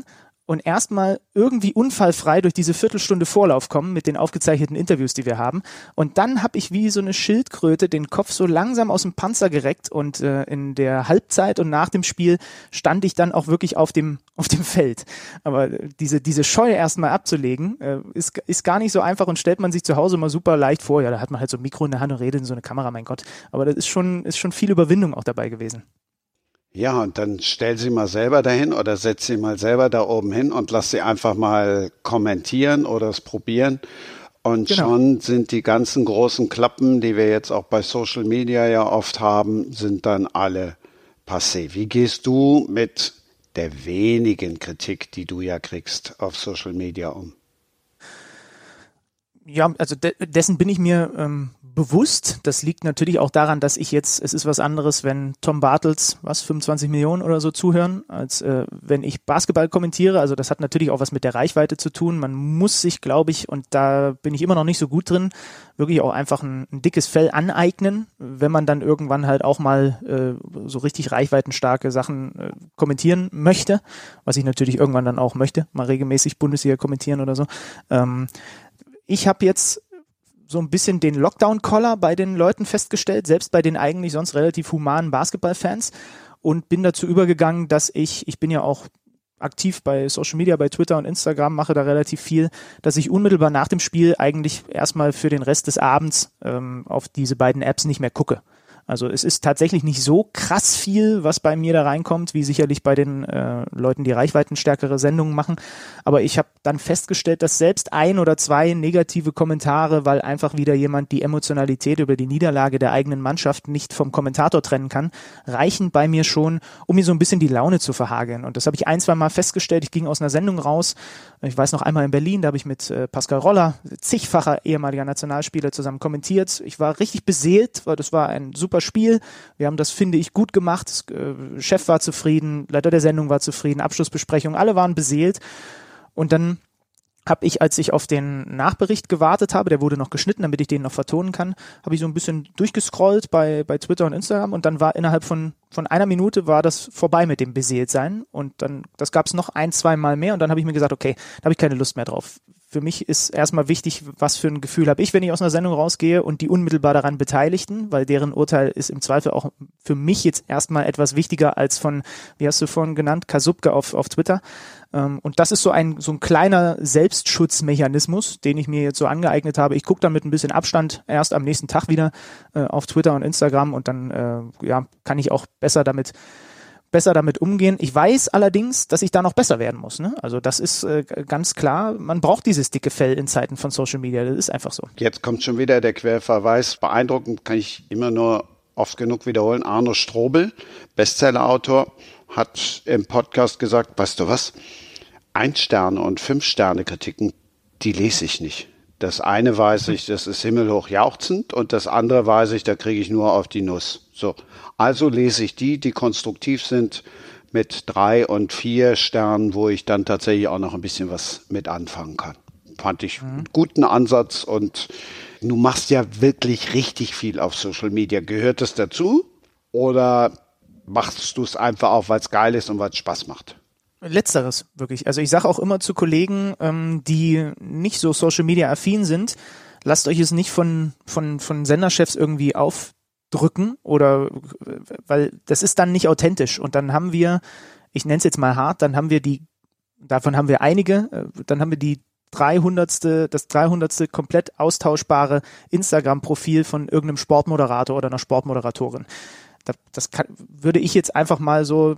und erstmal irgendwie unfallfrei durch diese Viertelstunde Vorlauf kommen mit den aufgezeichneten Interviews, die wir haben. Und dann habe ich wie so eine Schildkröte den Kopf so langsam aus dem Panzer gereckt und äh, in der Halbzeit und nach dem Spiel stand ich dann auch wirklich auf dem auf dem Feld. Aber diese diese Scheu erstmal abzulegen, äh, ist ist gar nicht so einfach und stellt man sich zu Hause mal super leicht vor. Ja, da hat man halt so ein Mikro in der Hand und redet in so eine Kamera, mein Gott. Aber das ist schon ist schon viel Überwindung auch dabei gewesen. Ja, und dann stell sie mal selber dahin oder setz sie mal selber da oben hin und lass sie einfach mal kommentieren oder es probieren. Und genau. Schon sind die ganzen großen Klappen, die wir jetzt auch bei Social Media ja oft haben, sind dann alle passé. Wie gehst du mit der wenigen Kritik, die du ja kriegst, auf Social Media um? Ja, also de- dessen bin ich mir ähm, bewusst. Das liegt natürlich auch daran, dass ich jetzt, es ist was anderes, wenn Tom Bartels, was, fünfundzwanzig Millionen oder so zuhören, als äh, wenn ich Basketball kommentiere. Also das hat natürlich auch was mit der Reichweite zu tun. Man muss sich, glaube ich, und da bin ich immer noch nicht so gut drin, wirklich auch einfach ein, ein dickes Fell aneignen, wenn man dann irgendwann halt auch mal äh, so richtig reichweitenstarke Sachen äh, kommentieren möchte, was ich natürlich irgendwann dann auch möchte, mal regelmäßig Bundesliga kommentieren oder so. Ähm, Ich habe jetzt so ein bisschen den Lockdown-Collar bei den Leuten festgestellt, selbst bei den eigentlich sonst relativ humanen Basketballfans, und bin dazu übergegangen, dass ich, ich bin ja auch aktiv bei Social Media, bei Twitter und Instagram, mache da relativ viel, dass ich unmittelbar nach dem Spiel eigentlich erstmal für den Rest des Abends ähm, auf diese beiden Apps nicht mehr gucke. Also es ist tatsächlich nicht so krass viel, was bei mir da reinkommt, wie sicherlich bei den äh, Leuten, die reichweitenstärkere Sendungen machen. Aber ich habe dann festgestellt, dass selbst ein oder zwei negative Kommentare, weil einfach wieder jemand die Emotionalität über die Niederlage der eigenen Mannschaft nicht vom Kommentator trennen kann, reichen bei mir schon, um mir so ein bisschen die Laune zu verhageln. Und das habe ich ein, zwei Mal festgestellt. Ich ging aus einer Sendung raus. Ich weiß noch einmal in Berlin, da habe ich mit äh, Pascal Roller, zigfacher ehemaliger Nationalspieler, zusammen kommentiert. Ich war richtig beseelt, weil das war ein super Spiel. Wir haben das, finde ich, gut gemacht. Das, äh, Chef war zufrieden, Leiter der Sendung war zufrieden, Abschlussbesprechung, alle waren beseelt. Und dann habe ich, als ich auf den Nachbericht gewartet habe, der wurde noch geschnitten, damit ich den noch vertonen kann, habe ich so ein bisschen durchgescrollt bei bei Twitter und Instagram und dann war innerhalb von von einer Minute war das vorbei mit dem Beseeltsein und dann, das gab es noch ein, zwei Mal mehr und dann habe ich mir gesagt, okay, da habe ich keine Lust mehr drauf. Für mich ist erstmal wichtig, was für ein Gefühl habe ich, wenn ich aus einer Sendung rausgehe und die unmittelbar daran Beteiligten, weil deren Urteil ist im Zweifel auch für mich jetzt erstmal etwas wichtiger als von, wie hast du vorhin genannt, Kasubke auf, auf Twitter. Und das ist so ein, so ein kleiner Selbstschutzmechanismus, den ich mir jetzt so angeeignet habe. Ich gucke dann mit ein bisschen Abstand erst am nächsten Tag wieder äh, auf Twitter und Instagram und dann äh, ja, kann ich auch besser damit besser damit umgehen. Ich weiß allerdings, dass ich da noch besser werden muss. Ne? Also das ist äh, ganz klar, man braucht dieses dicke Fell in Zeiten von Social Media, das ist einfach so. Jetzt kommt schon wieder der Querverweis. Beeindruckend, kann ich immer nur oft genug wiederholen. Arno Strobel, Bestsellerautor, hat im Podcast gesagt, weißt du was, Ein-Sterne- und Fünf-Sterne-Kritiken, die lese ich nicht. Das eine weiß ich, das ist himmelhoch jauchzend und das andere weiß ich, da kriege ich nur auf die Nuss. So, also lese ich die, die konstruktiv sind, mit drei und vier Sternen, wo ich dann tatsächlich auch noch ein bisschen was mit anfangen kann. Fand ich einen guten Ansatz und du machst ja wirklich richtig viel auf Social Media. Gehört das dazu oder machst du es einfach auch, weil es geil ist und weil es Spaß macht? Letzteres, wirklich. Also ich sage auch immer zu Kollegen, ähm, die nicht so Social Media affin sind, lasst euch es nicht von, von, von Senderchefs irgendwie aufdrücken oder, weil das ist dann nicht authentisch und dann haben wir, ich nenne es jetzt mal hart, dann haben wir die, davon haben wir einige, dann haben wir die dreihundertste, das dreihundertste komplett austauschbare Instagram-Profil von irgendeinem Sportmoderator oder einer Sportmoderatorin. Das, das kann, würde ich jetzt einfach mal so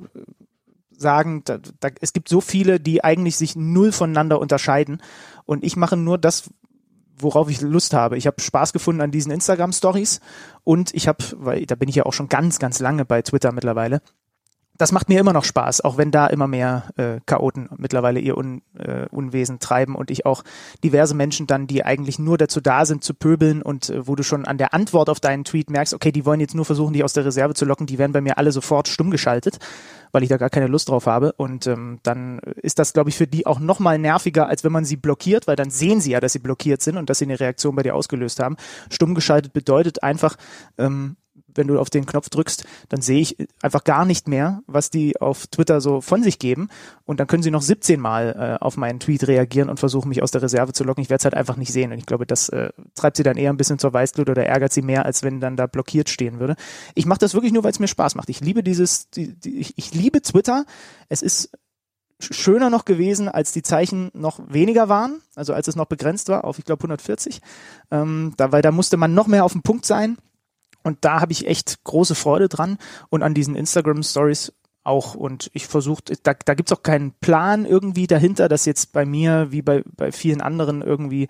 sagen, da, da, es gibt so viele, die eigentlich sich null voneinander unterscheiden und ich mache nur das, worauf ich Lust habe. Ich habe Spaß gefunden an diesen Instagram-Stories und ich habe, weil da bin ich ja auch schon ganz, ganz lange bei Twitter mittlerweile, das macht mir immer noch Spaß, auch wenn da immer mehr äh, Chaoten mittlerweile ihr Un, äh, Unwesen treiben und ich auch diverse Menschen dann, die eigentlich nur dazu da sind, zu pöbeln und äh, wo du schon an der Antwort auf deinen Tweet merkst, okay, die wollen jetzt nur versuchen, dich aus der Reserve zu locken, die werden bei mir alle sofort stumm geschaltet, weil ich da gar keine Lust drauf habe und ähm, dann ist das, glaube ich, für die auch nochmal nerviger, als wenn man sie blockiert, weil dann sehen sie ja, dass sie blockiert sind und dass sie eine Reaktion bei dir ausgelöst haben. Stumm geschaltet bedeutet einfach, ähm, wenn du auf den Knopf drückst, dann sehe ich einfach gar nicht mehr, was die auf Twitter so von sich geben. Und dann können sie noch siebzehn Mal äh, auf meinen Tweet reagieren und versuchen, mich aus der Reserve zu locken. Ich werde es halt einfach nicht sehen. Und ich glaube, das äh, treibt sie dann eher ein bisschen zur Weißglut oder ärgert sie mehr, als wenn dann da blockiert stehen würde. Ich mache das wirklich nur, weil es mir Spaß macht. Ich liebe dieses, die, die, ich, ich liebe Twitter. Es ist schöner noch gewesen, als die Zeichen noch weniger waren, also als es noch begrenzt war auf, ich glaube, hundertvierzig. Ähm, da, weil da musste man noch mehr auf den Punkt sein. Und da habe ich echt große Freude dran und an diesen Instagram-Stories auch. Und ich versuche, da, da gibt's auch keinen Plan irgendwie dahinter, dass jetzt bei mir, wie bei, bei vielen anderen irgendwie,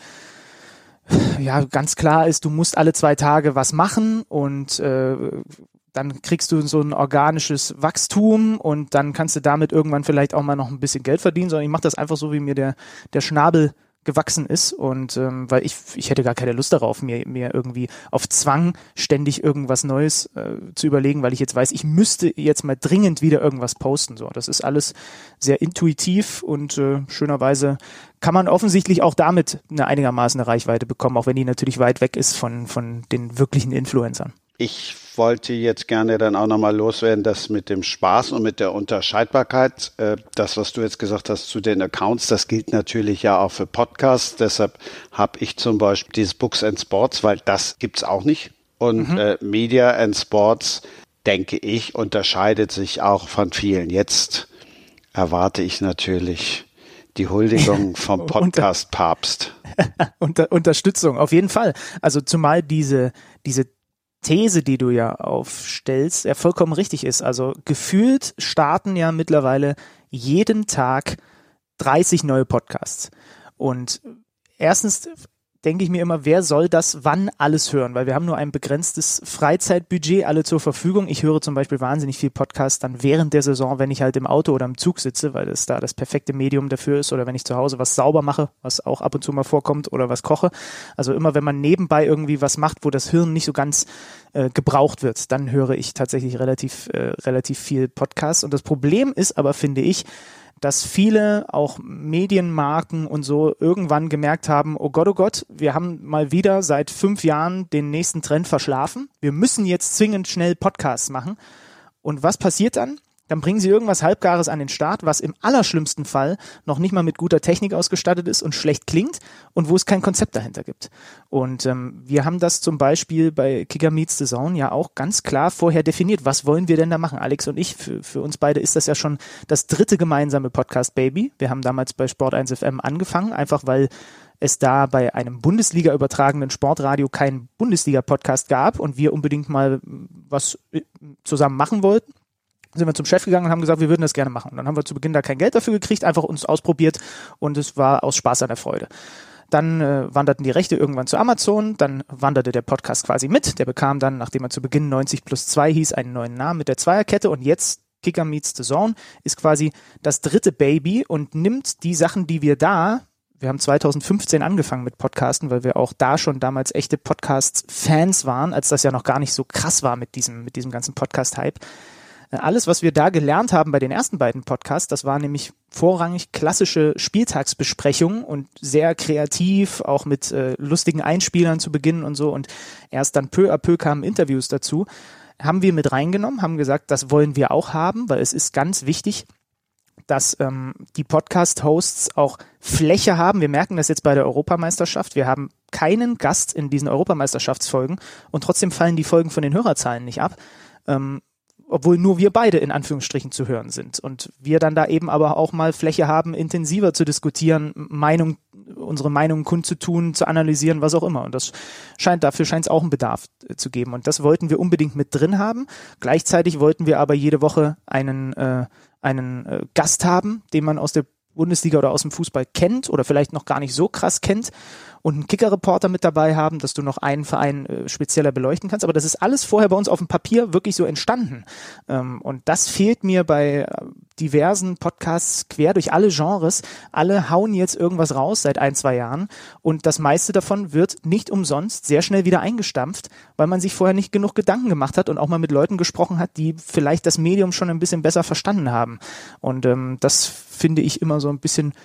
ja, ganz klar ist, du musst alle zwei Tage was machen und äh, dann kriegst du so ein organisches Wachstum und dann kannst du damit irgendwann vielleicht auch mal noch ein bisschen Geld verdienen, sondern ich mache das einfach so, wie mir der, der Schnabel gewachsen ist und ähm, weil ich ich hätte gar keine Lust darauf, mir mir irgendwie auf Zwang ständig irgendwas Neues äh, zu überlegen, weil ich jetzt weiß, ich müsste jetzt mal dringend wieder irgendwas posten. So, das ist alles sehr intuitiv und äh, schönerweise kann man offensichtlich auch damit eine einigermaßen eine Reichweite bekommen, auch wenn die natürlich weit weg ist von von den wirklichen Influencern. Ich wollte jetzt gerne dann auch nochmal loswerden, das mit dem Spaß und mit der Unterscheidbarkeit. Äh, das, was du jetzt gesagt hast zu den Accounts, das gilt natürlich ja auch für Podcasts. Deshalb habe ich zum Beispiel dieses Books and Sports, weil das gibt's auch nicht. Und mhm. äh, Media and Sports, denke ich, unterscheidet sich auch von vielen. Jetzt erwarte ich natürlich die Huldigung vom Podcast-Papst. Unter, Unterstützung, auf jeden Fall. Also zumal diese, diese These, die du ja aufstellst, ja vollkommen richtig ist. Also gefühlt starten ja mittlerweile jeden Tag dreißig neue Podcasts. Und erstens denke ich mir immer, wer soll das wann alles hören? Weil wir haben nur ein begrenztes Freizeitbudget alle zur Verfügung. Ich höre zum Beispiel wahnsinnig viel Podcasts dann während der Saison, wenn ich halt im Auto oder im Zug sitze, weil das da das perfekte Medium dafür ist, oder wenn ich zu Hause was sauber mache, was auch ab und zu mal vorkommt, oder was koche. Also immer, wenn man nebenbei irgendwie was macht, wo das Hirn nicht so ganz äh, gebraucht wird, dann höre ich tatsächlich relativ, äh, relativ viel Podcasts. Und das Problem ist aber, finde ich, dass viele auch Medienmarken und so irgendwann gemerkt haben, oh Gott, oh Gott, wir haben mal wieder seit fünf Jahren den nächsten Trend verschlafen. Wir müssen jetzt zwingend schnell Podcasts machen. Und was passiert dann? Dann bringen sie irgendwas Halbgares an den Start, was im allerschlimmsten Fall noch nicht mal mit guter Technik ausgestattet ist und schlecht klingt und wo es kein Konzept dahinter gibt. Und ähm, wir haben das zum Beispiel bei Kicker Meets the Zone ja auch ganz klar vorher definiert. Was wollen wir denn da machen? Alex und ich, für, für uns beide ist das ja schon das dritte gemeinsame Podcast-Baby. Wir haben damals bei Sport eins F M angefangen, einfach weil es da bei einem Bundesliga übertragenen Sportradio keinen Bundesliga-Podcast gab und wir unbedingt mal was zusammen machen wollten. Sind wir zum Chef gegangen und haben gesagt, wir würden das gerne machen. Und dann haben wir zu Beginn da kein Geld dafür gekriegt, einfach uns ausprobiert und es war aus Spaß an der Freude. Dann äh, wanderten die Rechte irgendwann zu Amazon, dann wanderte der Podcast quasi mit. Der bekam dann, nachdem er zu Beginn neunzig plus zwei hieß, einen neuen Namen mit der Zweierkette und jetzt Kicker Meets the Zone ist quasi das dritte Baby und nimmt die Sachen, die wir da, wir haben zweitausendfünfzehn angefangen mit Podcasten, weil wir auch da schon damals echte Podcast-Fans waren, als das ja noch gar nicht so krass war mit diesem, mit diesem ganzen Podcast-Hype. Alles, was wir da gelernt haben bei den ersten beiden Podcasts, das war nämlich vorrangig klassische Spieltagsbesprechungen und sehr kreativ, auch mit äh, lustigen Einspielern zu Beginn und so. Und erst dann peu à peu kamen Interviews dazu, haben wir mit reingenommen, haben gesagt, das wollen wir auch haben, weil es ist ganz wichtig, dass ähm, die Podcast-Hosts auch Fläche haben. Wir merken das jetzt bei der Europameisterschaft. Wir haben keinen Gast in diesen Europameisterschaftsfolgen und trotzdem fallen die Folgen von den Hörerzahlen nicht ab. Ähm, obwohl nur wir beide in Anführungsstrichen zu hören sind und wir dann da eben aber auch mal Fläche haben, intensiver zu diskutieren, Meinung, unsere Meinungen kundzutun, zu analysieren, was auch immer. Und das scheint, dafür scheint es auch einen Bedarf äh, zu geben. Und das wollten wir unbedingt mit drin haben. Gleichzeitig wollten wir aber jede Woche einen, äh, einen äh, Gast haben, den man aus der Bundesliga oder aus dem Fußball kennt oder vielleicht noch gar nicht so krass kennt und einen Kicker-Reporter mit dabei haben, dass du noch einen Verein äh, spezieller beleuchten kannst. Aber das ist alles vorher bei uns auf dem Papier wirklich so entstanden. Ähm, und das fehlt mir bei diversen Podcasts quer durch alle Genres. Alle hauen jetzt irgendwas raus seit ein, zwei Jahren und das meiste davon wird nicht umsonst sehr schnell wieder eingestampft, weil man sich vorher nicht genug Gedanken gemacht hat und auch mal mit Leuten gesprochen hat, die vielleicht das Medium schon ein bisschen besser verstanden haben. Und ähm, das finde ich immer so ein bisschen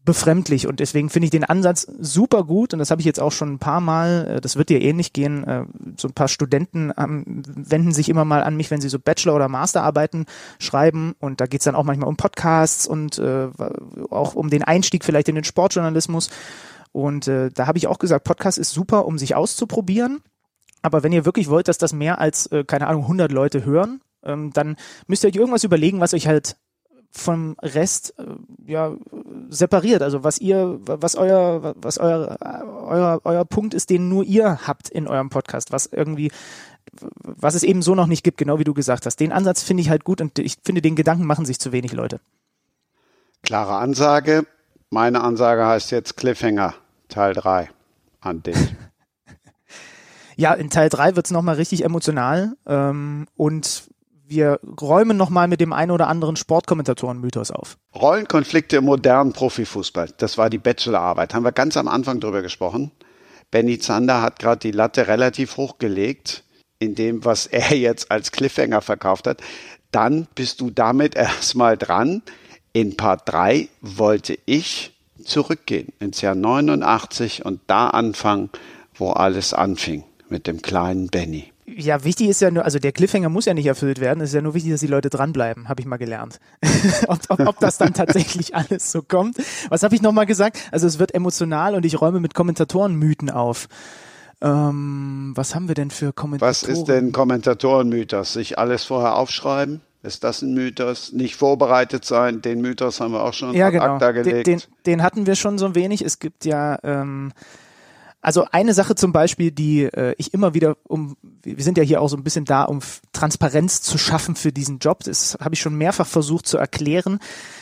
befremdlich und deswegen finde ich den Ansatz super gut und das habe ich jetzt auch schon ein paar Mal, das wird dir ähnlich gehen, so ein paar Studenten ähm, wenden sich immer mal an mich, wenn sie so Bachelor- oder Masterarbeiten schreiben und da geht es dann auch manchmal um Podcasts und äh, auch um den Einstieg vielleicht in den Sportjournalismus und äh, da habe ich auch gesagt, Podcast ist super, um sich auszuprobieren, aber wenn ihr wirklich wollt, dass das mehr als, äh, keine Ahnung, hundert Leute hören, ähm, dann müsst ihr euch irgendwas überlegen, was euch halt vom Rest äh, ja separiert, also was ihr, was euer, was euer, euer, euer Punkt ist, den nur ihr habt in eurem Podcast, was irgendwie, was es eben so noch nicht gibt, genau wie du gesagt hast. Den Ansatz finde ich halt gut und ich finde, den Gedanken machen sich zu wenig Leute. Klare Ansage. Meine Ansage heißt jetzt Cliffhanger, Teil drei an dich. Ja, in Teil drei wird es nochmal richtig emotional ähm, und wir räumen nochmal mit dem einen oder anderen Sportkommentatoren-Mythos auf. Rollenkonflikte im modernen Profifußball. Das war die Bachelorarbeit. Haben wir ganz am Anfang drüber gesprochen. Benny Zander hat gerade die Latte relativ hochgelegt in dem, was er jetzt als Cliffhanger verkauft hat. Dann bist du damit erstmal dran. In Part drei wollte ich zurückgehen ins Jahr neunundachtzig und da anfangen, wo alles anfing mit dem kleinen Benny. Ja, wichtig ist ja nur, also der Cliffhanger muss ja nicht erfüllt werden, es ist ja nur wichtig, dass die Leute dranbleiben, habe ich mal gelernt. ob, ob, ob das dann tatsächlich alles so kommt. Was habe ich nochmal gesagt? Also es wird emotional und ich räume mit Kommentatorenmythen auf. Ähm, was haben wir denn für Kommentatoren? Was ist denn Kommentatorenmythos? Sich alles vorher aufschreiben? Ist das ein Mythos? Nicht vorbereitet sein? Den Mythos haben wir auch schon ja, ad genau. acta gelegt. Den, den, den hatten wir schon so ein wenig. Es gibt ja... Ähm, Also eine Sache zum Beispiel, die äh, ich immer wieder, um, wir sind ja hier auch so ein bisschen da, um Transparenz zu schaffen für diesen Job, das habe ich schon mehrfach versucht zu erklären,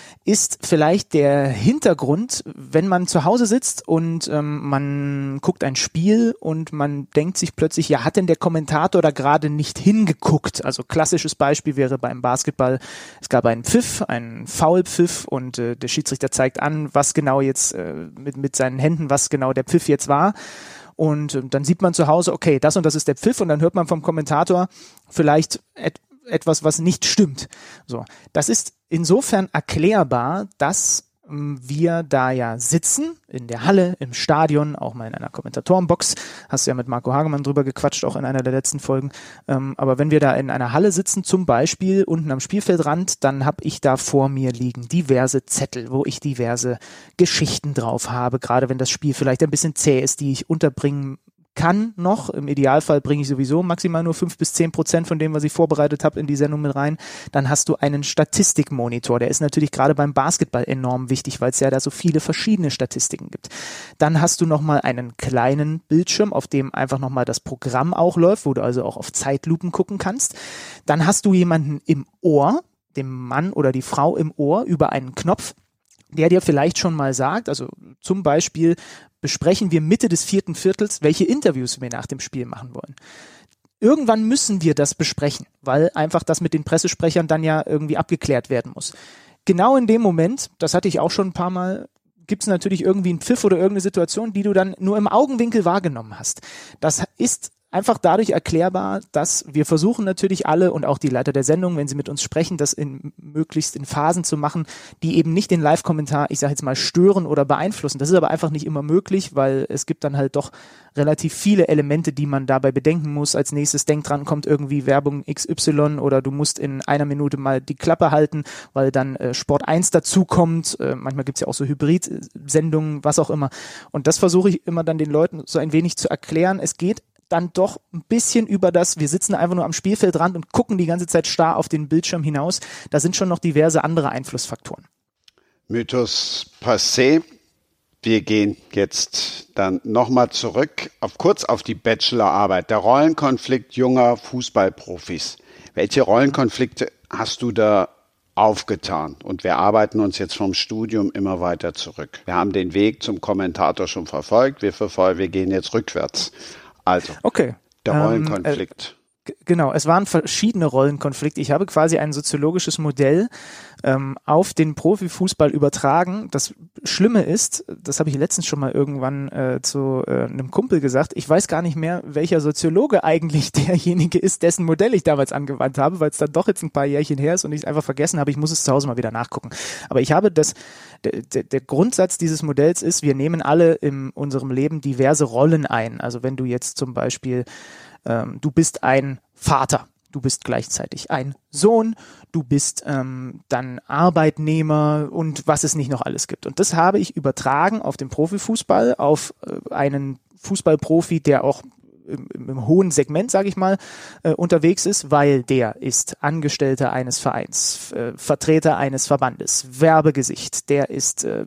ist vielleicht der Hintergrund, wenn man zu Hause sitzt und ähm, man guckt ein Spiel und man denkt sich plötzlich, ja, hat denn der Kommentator da gerade nicht hingeguckt? Also klassisches Beispiel wäre beim Basketball, es gab einen Pfiff, einen Foulpfiff und äh, der Schiedsrichter zeigt an, was genau jetzt äh, mit, mit seinen Händen, was genau der Pfiff jetzt war. Und äh, dann sieht man zu Hause, okay, das und das ist der Pfiff und dann hört man vom Kommentator vielleicht et- etwas, was nicht stimmt. So, das ist insofern erklärbar, dass ähm, wir da ja sitzen, in der Halle, im Stadion, auch mal in einer Kommentatorenbox, hast du ja mit Marco Hagemann drüber gequatscht, auch in einer der letzten Folgen, ähm, aber wenn wir da in einer Halle sitzen, zum Beispiel unten am Spielfeldrand, dann habe ich da vor mir liegen diverse Zettel, wo ich diverse Geschichten drauf habe, gerade wenn das Spiel vielleicht ein bisschen zäh ist, die ich unterbringen kann noch, im Idealfall bringe ich sowieso maximal nur fünf bis zehn Prozent von dem, was ich vorbereitet habe, in die Sendung mit rein, dann hast du einen Statistikmonitor, der ist natürlich gerade beim Basketball enorm wichtig, weil es ja da so viele verschiedene Statistiken gibt. Dann hast du nochmal einen kleinen Bildschirm, auf dem einfach nochmal das Programm auch läuft, wo du also auch auf Zeitlupen gucken kannst. Dann hast du jemanden im Ohr, dem Mann oder die Frau im Ohr über einen Knopf, der dir vielleicht schon mal sagt, also zum Beispiel besprechen wir Mitte des vierten Viertels, welche Interviews wir nach dem Spiel machen wollen. Irgendwann müssen wir das besprechen, weil einfach das mit den Pressesprechern dann ja irgendwie abgeklärt werden muss. Genau in dem Moment, das hatte ich auch schon ein paar Mal, gibt es natürlich irgendwie einen Pfiff oder irgendeine Situation, die du dann nur im Augenwinkel wahrgenommen hast. Das ist einfach dadurch erklärbar, dass wir versuchen natürlich alle und auch die Leiter der Sendung, wenn sie mit uns sprechen, das in möglichst in Phasen zu machen, die eben nicht den Live-Kommentar, ich sage jetzt mal, stören oder beeinflussen. Das ist aber einfach nicht immer möglich, weil es gibt dann halt doch relativ viele Elemente, die man dabei bedenken muss. Als nächstes, denk dran, kommt irgendwie Werbung X Y oder du musst in einer Minute mal die Klappe halten, weil dann äh, Sport eins dazukommt. Äh, manchmal gibt's ja auch so Hybrid-Sendungen, was auch immer. Und das versuche ich immer dann den Leuten so ein wenig zu erklären. Es geht dann doch ein bisschen über das, wir sitzen einfach nur am Spielfeldrand und gucken die ganze Zeit starr auf den Bildschirm hinaus. Da sind schon noch diverse andere Einflussfaktoren. Mythos passé. Wir gehen jetzt dann nochmal zurück, auf, kurz auf die Bachelorarbeit. Der Rollenkonflikt junger Fußballprofis. Welche Rollenkonflikte hast du da aufgetan? Und wir arbeiten uns jetzt vom Studium immer weiter zurück. Wir haben den Weg zum Kommentator schon verfolgt. Wir verfolgen, wir gehen jetzt rückwärts. Also, okay. der Rollenkonflikt. Ähm, Genau, es waren verschiedene Rollenkonflikte. Ich habe quasi ein soziologisches Modell ähm, auf den Profifußball übertragen. Das Schlimme ist, das habe ich letztens schon mal irgendwann äh, zu äh, einem Kumpel gesagt, ich weiß gar nicht mehr, welcher Soziologe eigentlich derjenige ist, dessen Modell ich damals angewandt habe, weil es dann doch jetzt ein paar Jährchen her ist und ich es einfach vergessen habe. Ich muss es zu Hause mal wieder nachgucken. Aber ich habe das, der, der, der Grundsatz dieses Modells ist, wir nehmen alle in unserem Leben diverse Rollen ein. Also wenn du jetzt zum Beispiel Ähm, du bist ein Vater, du bist gleichzeitig ein Sohn, du bist ähm, dann Arbeitnehmer und was es nicht noch alles gibt. Und das habe ich übertragen auf den Profifußball, auf äh, einen Fußballprofi, der auch im, im hohen Segment, sage ich mal, äh, unterwegs ist, weil der ist Angestellter eines Vereins, äh, Vertreter eines Verbandes, Werbegesicht, der ist äh,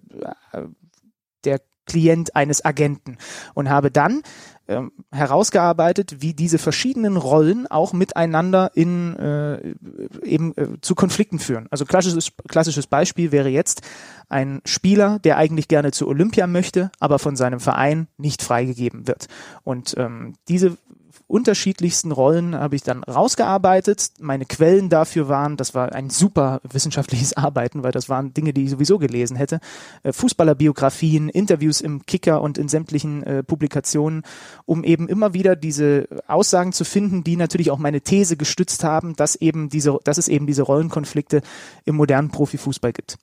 der Klient eines Agenten und habe dann ähm, herausgearbeitet, wie diese verschiedenen Rollen auch miteinander in äh, eben äh, zu Konflikten führen. Also klassisches, klassisches Beispiel wäre jetzt ein Spieler, der eigentlich gerne zu Olympia möchte, aber von seinem Verein nicht freigegeben wird. Und ähm, diese unterschiedlichsten Rollen habe ich dann rausgearbeitet. Meine Quellen dafür waren, das war ein super wissenschaftliches Arbeiten, weil das waren Dinge, die ich sowieso gelesen hätte. Äh, Fußballerbiografien, Interviews im Kicker und in sämtlichen äh, Publikationen, um eben immer wieder diese Aussagen zu finden, die natürlich auch meine These gestützt haben, dass eben diese, dass es eben diese Rollenkonflikte im modernen Profifußball gibt.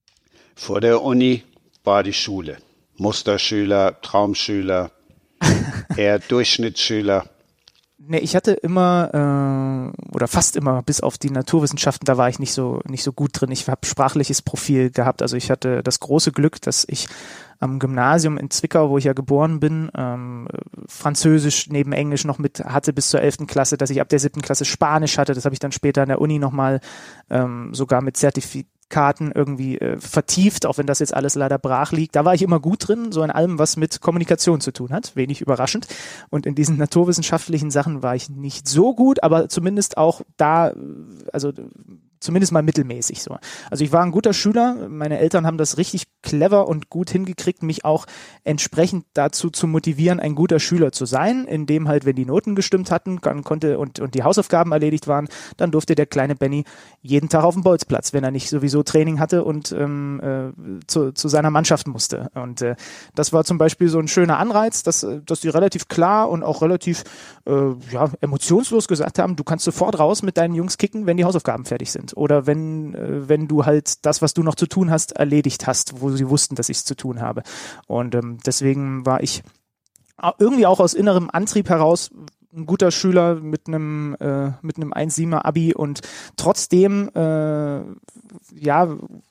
Vor der Uni war die Schule. Musterschüler, Traumschüler, eher Durchschnittsschüler. Nee, ich hatte immer äh, oder fast immer, bis auf die Naturwissenschaften, da war ich nicht so nicht so gut drin. Ich habe sprachliches Profil gehabt. Also ich hatte das große Glück, dass ich am Gymnasium in Zwickau, wo ich ja geboren bin, ähm, Französisch neben Englisch noch mit hatte bis zur elften Klasse, dass ich ab der siebten Klasse Spanisch hatte. Das habe ich dann später an der Uni nochmal ähm, sogar mit Zertifizierung Karten irgendwie äh, vertieft, auch wenn das jetzt alles leider brach liegt. Da war ich immer gut drin, so in allem, was mit Kommunikation zu tun hat, wenig überraschend. Und in diesen naturwissenschaftlichen Sachen war ich nicht so gut, aber zumindest auch da, also zumindest mal mittelmäßig so. Also ich war ein guter Schüler, meine Eltern haben das richtig clever und gut hingekriegt, mich auch entsprechend dazu zu motivieren, ein guter Schüler zu sein, indem halt, wenn die Noten gestimmt hatten, dann konnte und, und die Hausaufgaben erledigt waren, dann durfte der kleine Benny jeden Tag auf den Bolzplatz, wenn er nicht sowieso Training hatte und ähm, äh, zu, zu seiner Mannschaft musste. Und äh, das war zum Beispiel so ein schöner Anreiz, dass, dass die relativ klar und auch relativ äh, ja, emotionslos gesagt haben, du kannst sofort raus mit deinen Jungs kicken, wenn die Hausaufgaben fertig sind. Oder wenn, äh, wenn du halt das, was du noch zu tun hast, erledigt hast, wo sie wussten, dass ich es zu tun habe. Und ähm, deswegen war ich irgendwie auch aus innerem Antrieb heraus ein guter Schüler mit einem äh, mit einem eins Komma siebener Abi und trotzdem äh, ja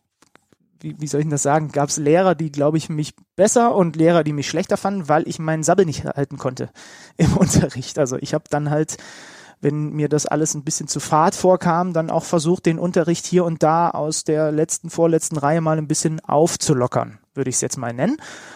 wie, wie soll ich denn das sagen, gab es Lehrer, die, glaube ich, mich besser und Lehrer, die mich schlechter fanden, weil ich meinen Sabbel nicht halten konnte im Unterricht. Also ich habe dann halt, wenn mir das alles ein bisschen zu fad vorkam, dann auch versucht, den Unterricht hier und da aus der letzten, vorletzten Reihe mal ein bisschen aufzulockern, würde ich es jetzt mal nennen.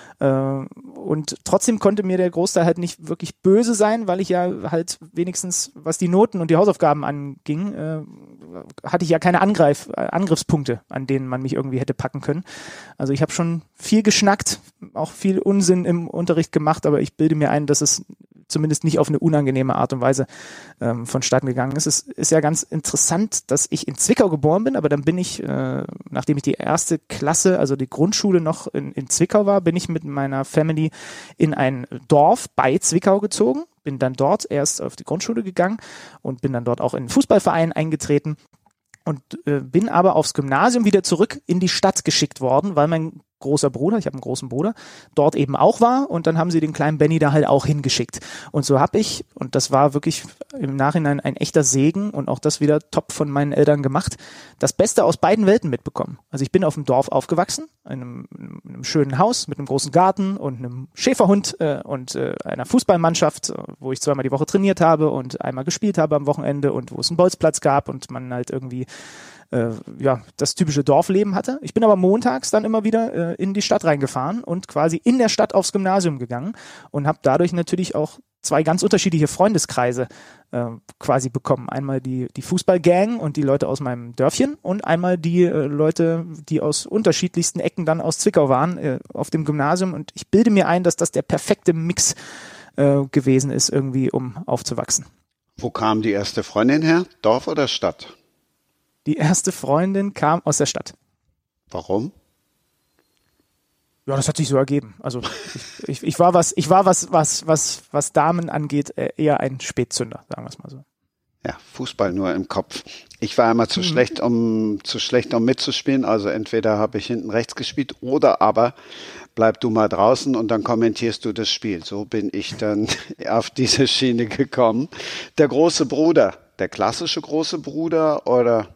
Und trotzdem konnte mir der Großteil halt nicht wirklich böse sein, weil ich ja halt wenigstens, was die Noten und die Hausaufgaben anging, äh, hatte ich ja keine Angreif, Angriffspunkte, an denen man mich irgendwie hätte packen können. Also ich habe schon viel geschnackt, auch viel Unsinn im Unterricht gemacht, aber ich bilde mir ein, dass es zumindest nicht auf eine unangenehme Art und Weise ähm, vonstatten gegangen ist. Es ist ja ganz interessant, dass ich in Zwickau geboren bin, aber dann bin ich, äh, nachdem ich die erste Klasse, also die Grundschule noch in, in Zwickau war, bin ich mit meiner Family in ein Dorf bei Zwickau gezogen, bin dann dort erst auf die Grundschule gegangen und bin dann dort auch in einen Fußballverein eingetreten und äh, bin aber aufs Gymnasium wieder zurück in die Stadt geschickt worden, weil mein großer Bruder, ich habe einen großen Bruder, dort eben auch war und dann haben sie den kleinen Benny da halt auch hingeschickt. Und so habe ich, und das war wirklich im Nachhinein ein echter Segen und auch das wieder top von meinen Eltern gemacht, das Beste aus beiden Welten mitbekommen. Also ich bin auf dem Dorf aufgewachsen, in einem, in einem schönen Haus mit einem großen Garten und einem Schäferhund äh, und äh, einer Fußballmannschaft, wo ich zweimal die Woche trainiert habe und einmal gespielt habe am Wochenende und wo es einen Bolzplatz gab und man halt irgendwie Äh, ja, das typische Dorfleben hatte. Ich bin aber montags dann immer wieder äh, in die Stadt reingefahren und quasi in der Stadt aufs Gymnasium gegangen und habe dadurch natürlich auch zwei ganz unterschiedliche Freundeskreise äh, quasi bekommen. Einmal die, die Fußballgang und die Leute aus meinem Dörfchen und einmal die äh, Leute, die aus unterschiedlichsten Ecken dann aus Zwickau waren äh, auf dem Gymnasium und ich bilde mir ein, dass das der perfekte Mix äh, gewesen ist, irgendwie um aufzuwachsen. Wo kam die erste Freundin her? Dorf oder Stadt? Die erste Freundin kam aus der Stadt. Warum? Ja, das hat sich so ergeben. Also ich, ich, ich war was, ich war was, was, was, was Damen angeht, eher ein Spätzünder, sagen wir es mal so. Ja, Fußball nur im Kopf. Ich war immer zu mhm. schlecht, um zu schlecht, um mitzuspielen. Also entweder habe ich hinten rechts gespielt oder aber bleib du mal draußen und dann kommentierst du das Spiel. So bin ich dann auf diese Schiene gekommen. Der große Bruder, der klassische große Bruder oder?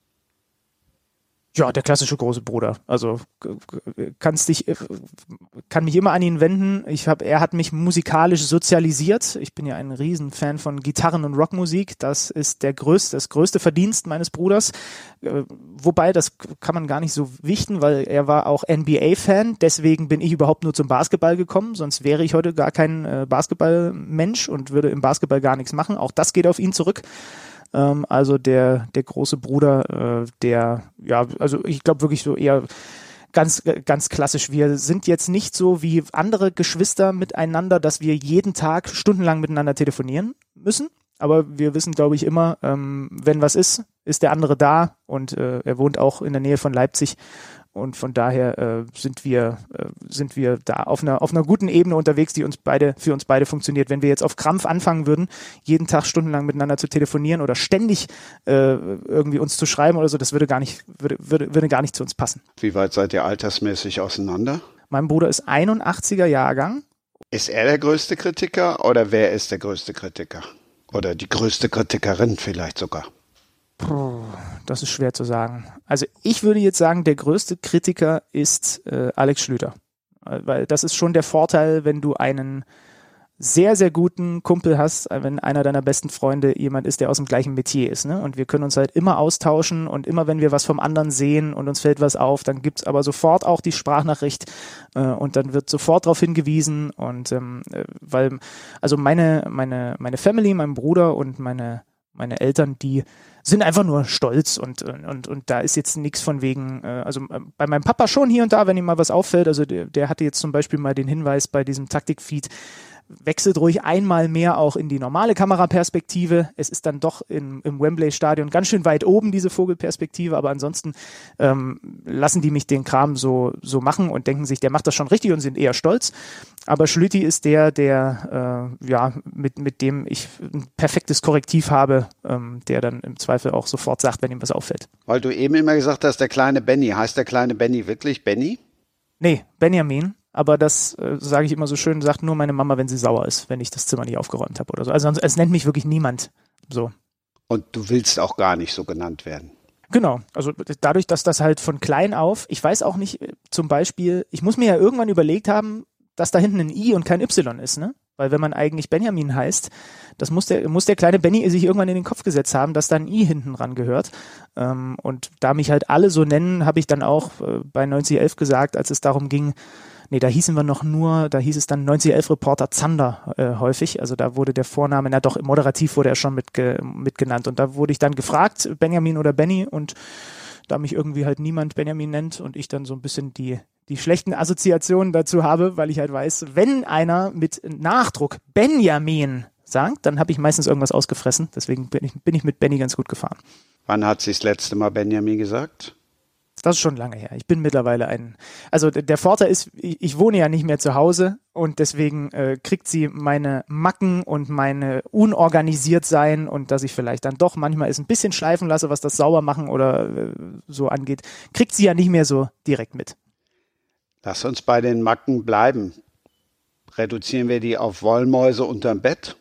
Ja, der klassische große Bruder. Also kannst dich, kann mich immer an ihn wenden. Ich habe, er hat mich musikalisch sozialisiert. Ich bin ja ein Riesenfan von Gitarren- und Rockmusik. Das ist der größte, das größte Verdienst meines Bruders. Wobei, das kann man gar nicht so wichten, weil er war auch N B A-Fan. Deswegen bin ich überhaupt nur zum Basketball gekommen. Sonst wäre ich heute gar kein Basketballmensch und würde im Basketball gar nichts machen. Auch das geht auf ihn zurück. Also der der große Bruder, der, ja, also ich glaube wirklich so eher ganz ganz klassisch. Wir sind jetzt nicht so wie andere Geschwister miteinander, dass wir jeden Tag stundenlang miteinander telefonieren müssen. Aber wir wissen, glaube ich, immer, ähm, wenn was ist, ist der andere da und äh, er wohnt auch in der Nähe von Leipzig. Und von daher äh, sind wir äh, sind wir da auf einer auf einer guten Ebene unterwegs, die uns beide für uns beide funktioniert. Wenn wir jetzt auf Krampf anfangen würden, jeden Tag stundenlang miteinander zu telefonieren oder ständig äh, irgendwie uns zu schreiben oder so, das würde gar nicht würde würde würde gar nicht zu uns passen. Wie weit seid ihr altersmäßig auseinander? Mein Bruder ist einundachtziger Jahrgang. Ist er der größte Kritiker oder wer ist der größte Kritiker? Oder die größte Kritikerin vielleicht sogar? Puh, das ist schwer zu sagen. Also ich würde jetzt sagen, der größte Kritiker ist äh, Alex Schlüter. Weil das ist schon der Vorteil, wenn du einen sehr, sehr guten Kumpel hast, wenn einer deiner besten Freunde jemand ist, der aus dem gleichen Metier ist. Ne? Und wir können uns halt immer austauschen und immer, wenn wir was vom anderen sehen und uns fällt was auf, dann gibt's aber sofort auch die Sprachnachricht äh, und dann wird sofort darauf hingewiesen. Und ähm, weil, also meine, meine, meine Family, mein Bruder und meine, meine Eltern, die sind einfach nur stolz und und und da ist jetzt nichts von wegen, äh, also äh, bei meinem Papa schon hier und da, wenn ihm mal was auffällt, also der, der hatte jetzt zum Beispiel mal den Hinweis bei diesem Taktikfeed, wechselt ruhig einmal mehr auch in die normale Kameraperspektive. Es ist dann doch im, im Wembley-Stadion ganz schön weit oben, diese Vogelperspektive, aber ansonsten ähm, lassen die mich den Kram so so machen und denken sich, der macht das schon richtig und sind eher stolz. Aber Schlüti ist der, der äh, ja mit mit dem ich ein perfektes Korrektiv habe, ähm, der dann im Zweifel auch sofort sagt, wenn ihm was auffällt. Weil du eben immer gesagt hast, der kleine Benny. Heißt der kleine Benny wirklich Benny? Nee, Benjamin. Aber das äh, sage ich immer so schön, sagt nur meine Mama, wenn sie sauer ist, wenn ich das Zimmer nicht aufgeräumt habe oder so. Also es nennt mich wirklich niemand so. Und du willst auch gar nicht so genannt werden. Genau, also dadurch, dass das halt von klein auf, ich weiß auch nicht, zum Beispiel, ich muss mir ja irgendwann überlegt haben, dass da hinten ein I und kein Y ist, ne? Weil wenn man eigentlich Benjamin heißt, das muss der, muss der kleine Benny sich irgendwann in den Kopf gesetzt haben, dass da ein I hinten ran gehört. Ähm, und da mich halt alle so nennen, habe ich dann auch äh, bei neunzig elf gesagt, als es darum ging, nee, da hießen wir noch nur, da hieß es dann neunzig elf Reporter Zander äh, häufig. Also da wurde der Vorname, na doch, moderativ wurde er schon mitge, mitgenannt. Und da wurde ich dann gefragt, Benjamin oder Benny. Und da mich irgendwie halt niemand Benjamin nennt und ich dann so ein bisschen die die schlechten Assoziationen dazu habe, weil ich halt weiß, wenn einer mit Nachdruck Benjamin sagt, dann habe ich meistens irgendwas ausgefressen. Deswegen bin ich, bin ich mit Benny ganz gut gefahren. Wann hat sie das letzte Mal Benjamin gesagt? Das ist schon lange her. Ich bin mittlerweile ein, also der Vorteil ist, ich, ich wohne ja nicht mehr zu Hause und deswegen äh, kriegt sie meine Macken und meine Unorganisiertsein und dass ich vielleicht dann doch manchmal es ein bisschen schleifen lasse, was das Saubermachen oder äh, so angeht, kriegt sie ja nicht mehr so direkt mit. Lass uns bei den Macken bleiben. Reduzieren wir die auf Wollmäuse unterm Bett?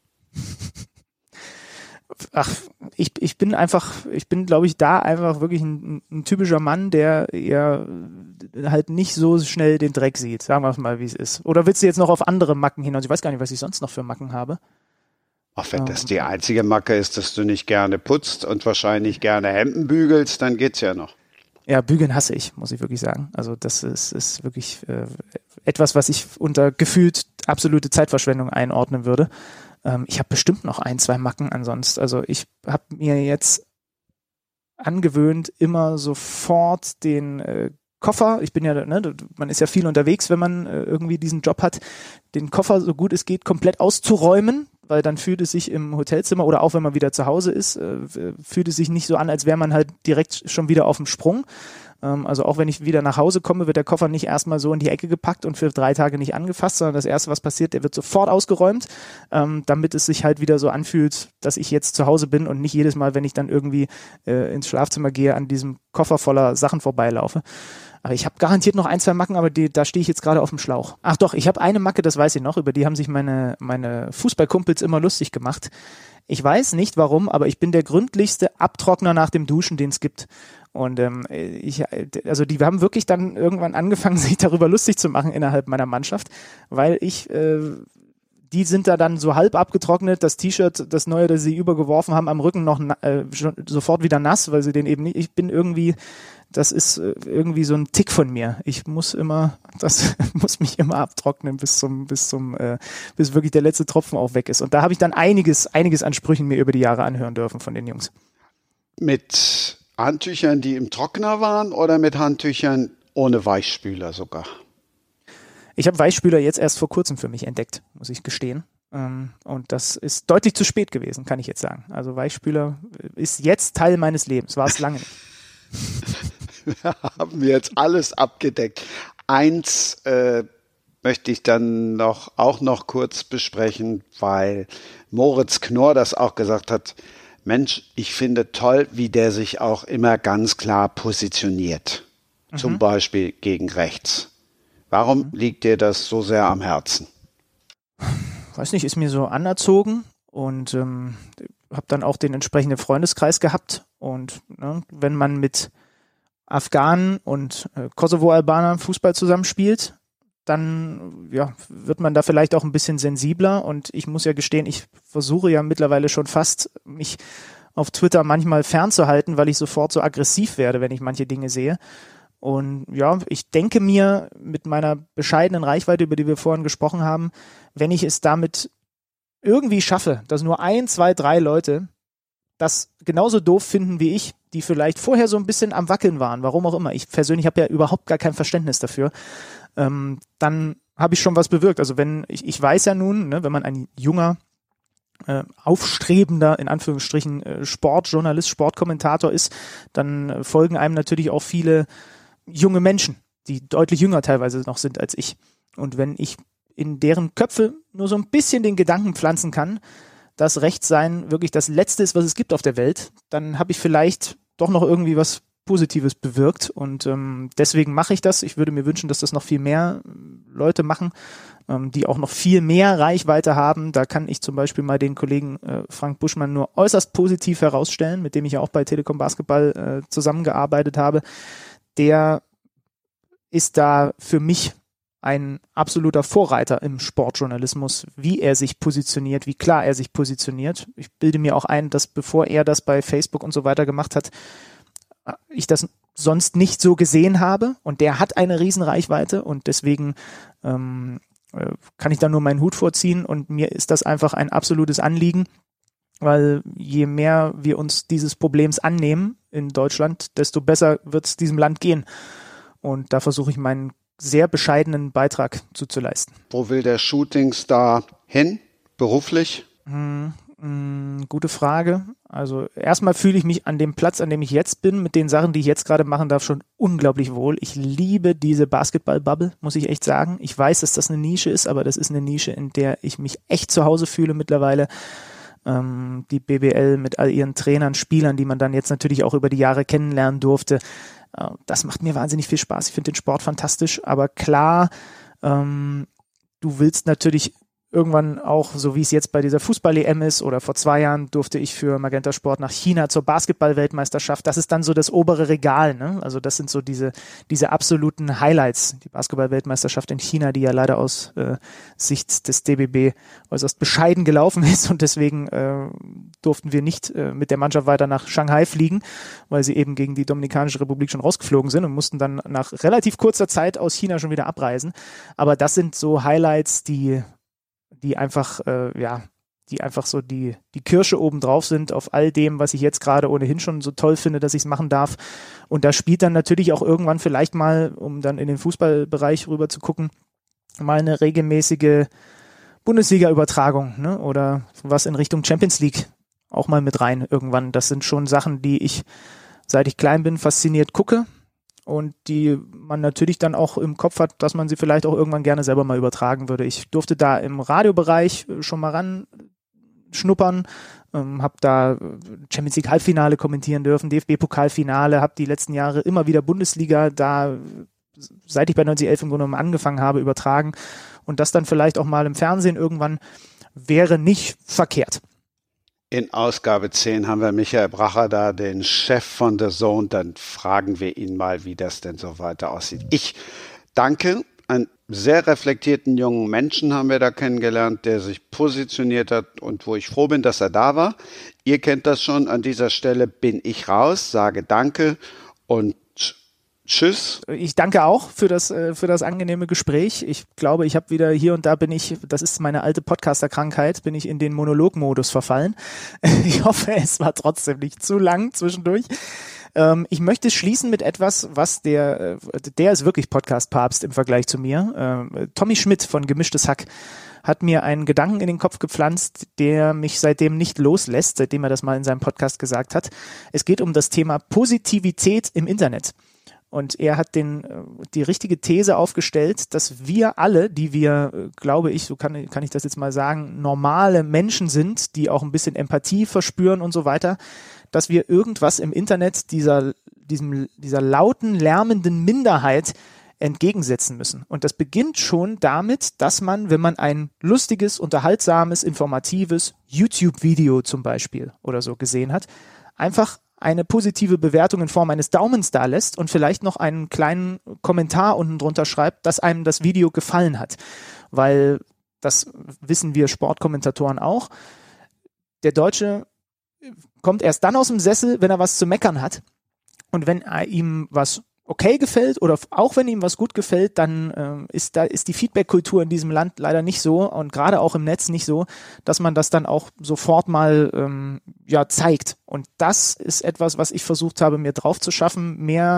Ach, ich, ich bin einfach, ich bin, glaube ich, da einfach wirklich ein, ein typischer Mann, der eher halt nicht so schnell den Dreck sieht. Sagen wir es mal, wie es ist. Oder willst du jetzt noch auf andere Macken hinaus? Ich weiß gar nicht, was ich sonst noch für Macken habe. Ach, wenn das die einzige Macke ist, dass du nicht gerne putzt und wahrscheinlich gerne Hemden bügelst, dann geht's ja noch. Ja, bügeln hasse ich, muss ich wirklich sagen. Also das ist, ist wirklich äh, etwas, was ich unter gefühlt absolute Zeitverschwendung einordnen würde. Ähm, ich habe bestimmt noch ein, zwei Macken ansonsten. Also ich habe mir jetzt angewöhnt, immer sofort den äh, Koffer, ich bin ja, ne, man ist ja viel unterwegs, wenn man äh, irgendwie diesen Job hat, den Koffer, so gut es geht, komplett auszuräumen, weil dann fühlt es sich im Hotelzimmer oder auch wenn man wieder zu Hause ist, äh, fühlt es sich nicht so an, als wäre man halt direkt schon wieder auf dem Sprung. Ähm, also auch wenn ich wieder nach Hause komme, wird der Koffer nicht erstmal so in die Ecke gepackt und für drei Tage nicht angefasst, sondern das Erste, was passiert, der wird sofort ausgeräumt, ähm, damit es sich halt wieder so anfühlt, dass ich jetzt zu Hause bin und nicht jedes Mal, wenn ich dann irgendwie äh, ins Schlafzimmer gehe, an diesem Koffer voller Sachen vorbeilaufe. Aber ich habe garantiert noch ein, zwei Macken, aber die, da stehe ich jetzt gerade auf dem Schlauch. Ach doch, ich habe eine Macke, das weiß ich noch, über die haben sich meine, meine Fußballkumpels immer lustig gemacht. Ich weiß nicht warum, aber ich bin der gründlichste Abtrockner nach dem Duschen, den es gibt. Und ähm, ich, also die haben wirklich dann irgendwann angefangen, sich darüber lustig zu machen innerhalb meiner Mannschaft, weil ich, äh, die sind da dann so halb abgetrocknet, das T-Shirt, das neue, das sie übergeworfen haben, am Rücken noch äh, schon, sofort wieder nass, weil sie den eben nicht, ich bin irgendwie, das ist irgendwie so ein Tick von mir. Ich muss immer, das muss mich immer abtrocknen bis zum, bis zum, äh, bis wirklich der letzte Tropfen auch weg ist. Und da habe ich dann einiges, einiges an Sprüchen mir über die Jahre anhören dürfen von den Jungs. Mit Handtüchern, die im Trockner waren oder mit Handtüchern ohne Weichspüler sogar? Ich habe Weichspüler jetzt erst vor kurzem für mich entdeckt, muss ich gestehen. Und das ist deutlich zu spät gewesen, kann ich jetzt sagen. Also Weichspüler ist jetzt Teil meines Lebens, war es lange nicht. Haben wir jetzt alles abgedeckt. Eins äh, möchte ich dann noch auch noch kurz besprechen, weil Moritz Knorr das auch gesagt hat. Mensch, ich finde toll, wie der sich auch immer ganz klar positioniert. Mhm. Zum Beispiel gegen rechts. Warum mhm. liegt dir das so sehr am Herzen? Weiß nicht, ist mir so anerzogen und ähm, habe dann auch den entsprechenden Freundeskreis gehabt. Und ne, wenn man mit Afghanen und äh, Kosovo-Albanern Fußball zusammenspielt, dann ja, wird man da vielleicht auch ein bisschen sensibler. Und ich muss ja gestehen, ich versuche ja mittlerweile schon fast, mich auf Twitter manchmal fernzuhalten, weil ich sofort so aggressiv werde, wenn ich manche Dinge sehe. Und ja, ich denke mir mit meiner bescheidenen Reichweite, über die wir vorhin gesprochen haben, wenn ich es damit irgendwie schaffe, dass nur ein, zwei, drei Leute das genauso doof finden wie ich, die vielleicht vorher so ein bisschen am Wackeln waren, warum auch immer. Ich persönlich habe ja überhaupt gar kein Verständnis dafür. Ähm, dann habe ich schon was bewirkt. Also wenn, ich, ich weiß ja nun, ne, wenn man ein junger, äh, aufstrebender, in Anführungsstrichen, äh, Sportjournalist, Sportkommentator ist, dann äh, folgen einem natürlich auch viele junge Menschen, die deutlich jünger teilweise noch sind als ich. Und wenn ich in deren Köpfe nur so ein bisschen den Gedanken pflanzen kann, dass Rechtssein wirklich das Letzte ist, was es gibt auf der Welt, dann habe ich vielleicht doch noch irgendwie was Positives bewirkt. Und ähm, deswegen mache ich das. Ich würde mir wünschen, dass das noch viel mehr Leute machen, ähm, die auch noch viel mehr Reichweite haben. Da kann ich zum Beispiel mal den Kollegen äh, Frank Buschmann nur äußerst positiv herausstellen, mit dem ich ja auch bei Telekom Basketball äh, zusammengearbeitet habe. Der ist da für mich ein absoluter Vorreiter im Sportjournalismus, wie er sich positioniert, wie klar er sich positioniert. Ich bilde mir auch ein, dass bevor er das bei Facebook und so weiter gemacht hat, ich das sonst nicht so gesehen habe. Und der hat eine Riesenreichweite und deswegen ähm, kann ich da nur meinen Hut vorziehen und mir ist das einfach ein absolutes Anliegen, weil je mehr wir uns dieses Problems annehmen in Deutschland, desto besser wird es diesem Land gehen. Und da versuche ich meinen sehr bescheidenen Beitrag zuzuleisten. Wo will der Shootingstar hin, beruflich? Hm, mh, gute Frage. Also erstmal fühle ich mich an dem Platz, an dem ich jetzt bin, mit den Sachen, die ich jetzt gerade machen darf, schon unglaublich wohl. Ich liebe diese Basketball-Bubble, muss ich echt sagen. Ich weiß, dass das eine Nische ist, aber das ist eine Nische, in der ich mich echt zu Hause fühle mittlerweile. Ähm, die B B L mit all ihren Trainern, Spielern, die man dann jetzt natürlich auch über die Jahre kennenlernen durfte. Das macht mir wahnsinnig viel Spaß. Ich finde den Sport fantastisch, aber klar, ähm, du willst natürlich irgendwann auch, so wie es jetzt bei dieser Fußball-E M ist oder vor zwei Jahren durfte ich für Magenta Sport nach China zur Basketball-Weltmeisterschaft. Das ist dann so das obere Regal, ne? Also das sind so diese diese absoluten Highlights. Die Basketball-Weltmeisterschaft in China, die ja leider aus äh, Sicht des D B B äußerst bescheiden gelaufen ist und deswegen äh, durften wir nicht äh, mit der Mannschaft weiter nach Shanghai fliegen, weil sie eben gegen die Dominikanische Republik schon rausgeflogen sind und mussten dann nach relativ kurzer Zeit aus China schon wieder abreisen. Aber das sind so Highlights, die die einfach, äh, ja, die einfach so die, die Kirsche oben drauf sind auf all dem, was ich jetzt gerade ohnehin schon so toll finde, dass ich es machen darf. Und da spielt dann natürlich auch irgendwann vielleicht mal, um dann in den Fußballbereich rüber zu gucken, mal eine regelmäßige Bundesliga-Übertragung, ne? Oder was in Richtung Champions League auch mal mit rein irgendwann. Das sind schon Sachen, die ich, seit ich klein bin, fasziniert gucke und die man natürlich dann auch im Kopf hat, dass man sie vielleicht auch irgendwann gerne selber mal übertragen würde. Ich durfte da im Radiobereich schon mal ran schnuppern, ähm, habe da Champions League Halbfinale kommentieren dürfen, D F B-Pokalfinale, habe die letzten Jahre immer wieder Bundesliga da, seit ich bei neunzig elf im Grunde genommen angefangen habe, übertragen und das dann vielleicht auch mal im Fernsehen irgendwann wäre nicht verkehrt. In Ausgabe zehn haben wir Michael Bracher da, den Chef von The Zone. Dann fragen wir ihn mal, wie das denn so weiter aussieht. Ich danke. Einen sehr reflektierten jungen Menschen haben wir da kennengelernt, der sich positioniert hat und wo ich froh bin, dass er da war. Ihr kennt das schon. An dieser Stelle bin ich raus, sage danke und tschüss. Ich danke auch für das für das angenehme Gespräch. Ich glaube, ich habe wieder hier und da bin ich, das ist meine alte Podcaster-Krankheit, bin ich in den Monologmodus verfallen. Ich hoffe, es war trotzdem nicht zu lang zwischendurch. Ähm, ich möchte schließen mit etwas, was der, der ist wirklich Podcast-Papst im Vergleich zu mir. Ähm, Tommy Schmidt von Gemischtes Hack hat mir einen Gedanken in den Kopf gepflanzt, der mich seitdem nicht loslässt, seitdem er das mal in seinem Podcast gesagt hat. Es geht um das Thema Positivität im Internet. Und er hat den, die richtige These aufgestellt, dass wir alle, die wir, glaube ich, so kann, kann ich das jetzt mal sagen, normale Menschen sind, die auch ein bisschen Empathie verspüren und so weiter, dass wir irgendwas im Internet dieser, diesem, dieser lauten, lärmenden Minderheit entgegensetzen müssen. Und das beginnt schon damit, dass man, wenn man ein lustiges, unterhaltsames, informatives YouTube-Video zum Beispiel oder so gesehen hat, einfach eine positive Bewertung in Form eines Daumens da lässt und vielleicht noch einen kleinen Kommentar unten drunter schreibt, dass einem das Video gefallen hat. Weil, das wissen wir Sportkommentatoren auch, der Deutsche kommt erst dann aus dem Sessel, wenn er was zu meckern hat. Und wenn ihm was okay gefällt oder auch wenn ihm was gut gefällt, dann ähm, ist da ist die Feedback-Kultur in diesem Land leider nicht so und gerade auch im Netz nicht so, dass man das dann auch sofort mal ähm, ja zeigt. Und das ist etwas, was ich versucht habe, mir drauf zu schaffen, mehr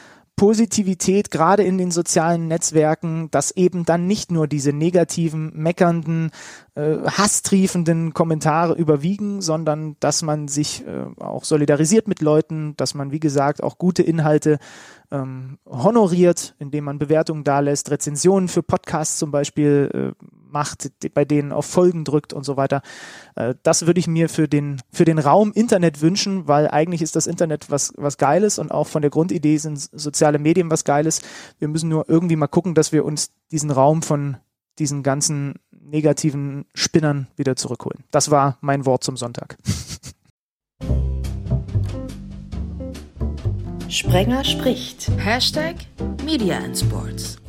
Positivität, gerade in den sozialen Netzwerken, dass eben dann nicht nur diese negativen, meckernden, äh, hasstriefenden Kommentare überwiegen, sondern dass man sich äh, auch solidarisiert mit Leuten, dass man, wie gesagt, auch gute Inhalte ähm, honoriert, indem man Bewertungen dalässt, Rezensionen für Podcasts zum Beispiel äh, macht, bei denen auf Folgen drückt und so weiter. Äh, das würde ich mir für den für den Raum Internet wünschen, weil eigentlich ist das Internet was was Geiles und auch von der Grundidee sind soziale Medien was Geiles. Wir müssen nur irgendwie mal gucken, dass wir uns diesen Raum von diesen ganzen negativen Spinnern wieder zurückholen. Das war mein Wort zum Sonntag. Sprenger spricht. Hashtag Media and Sports.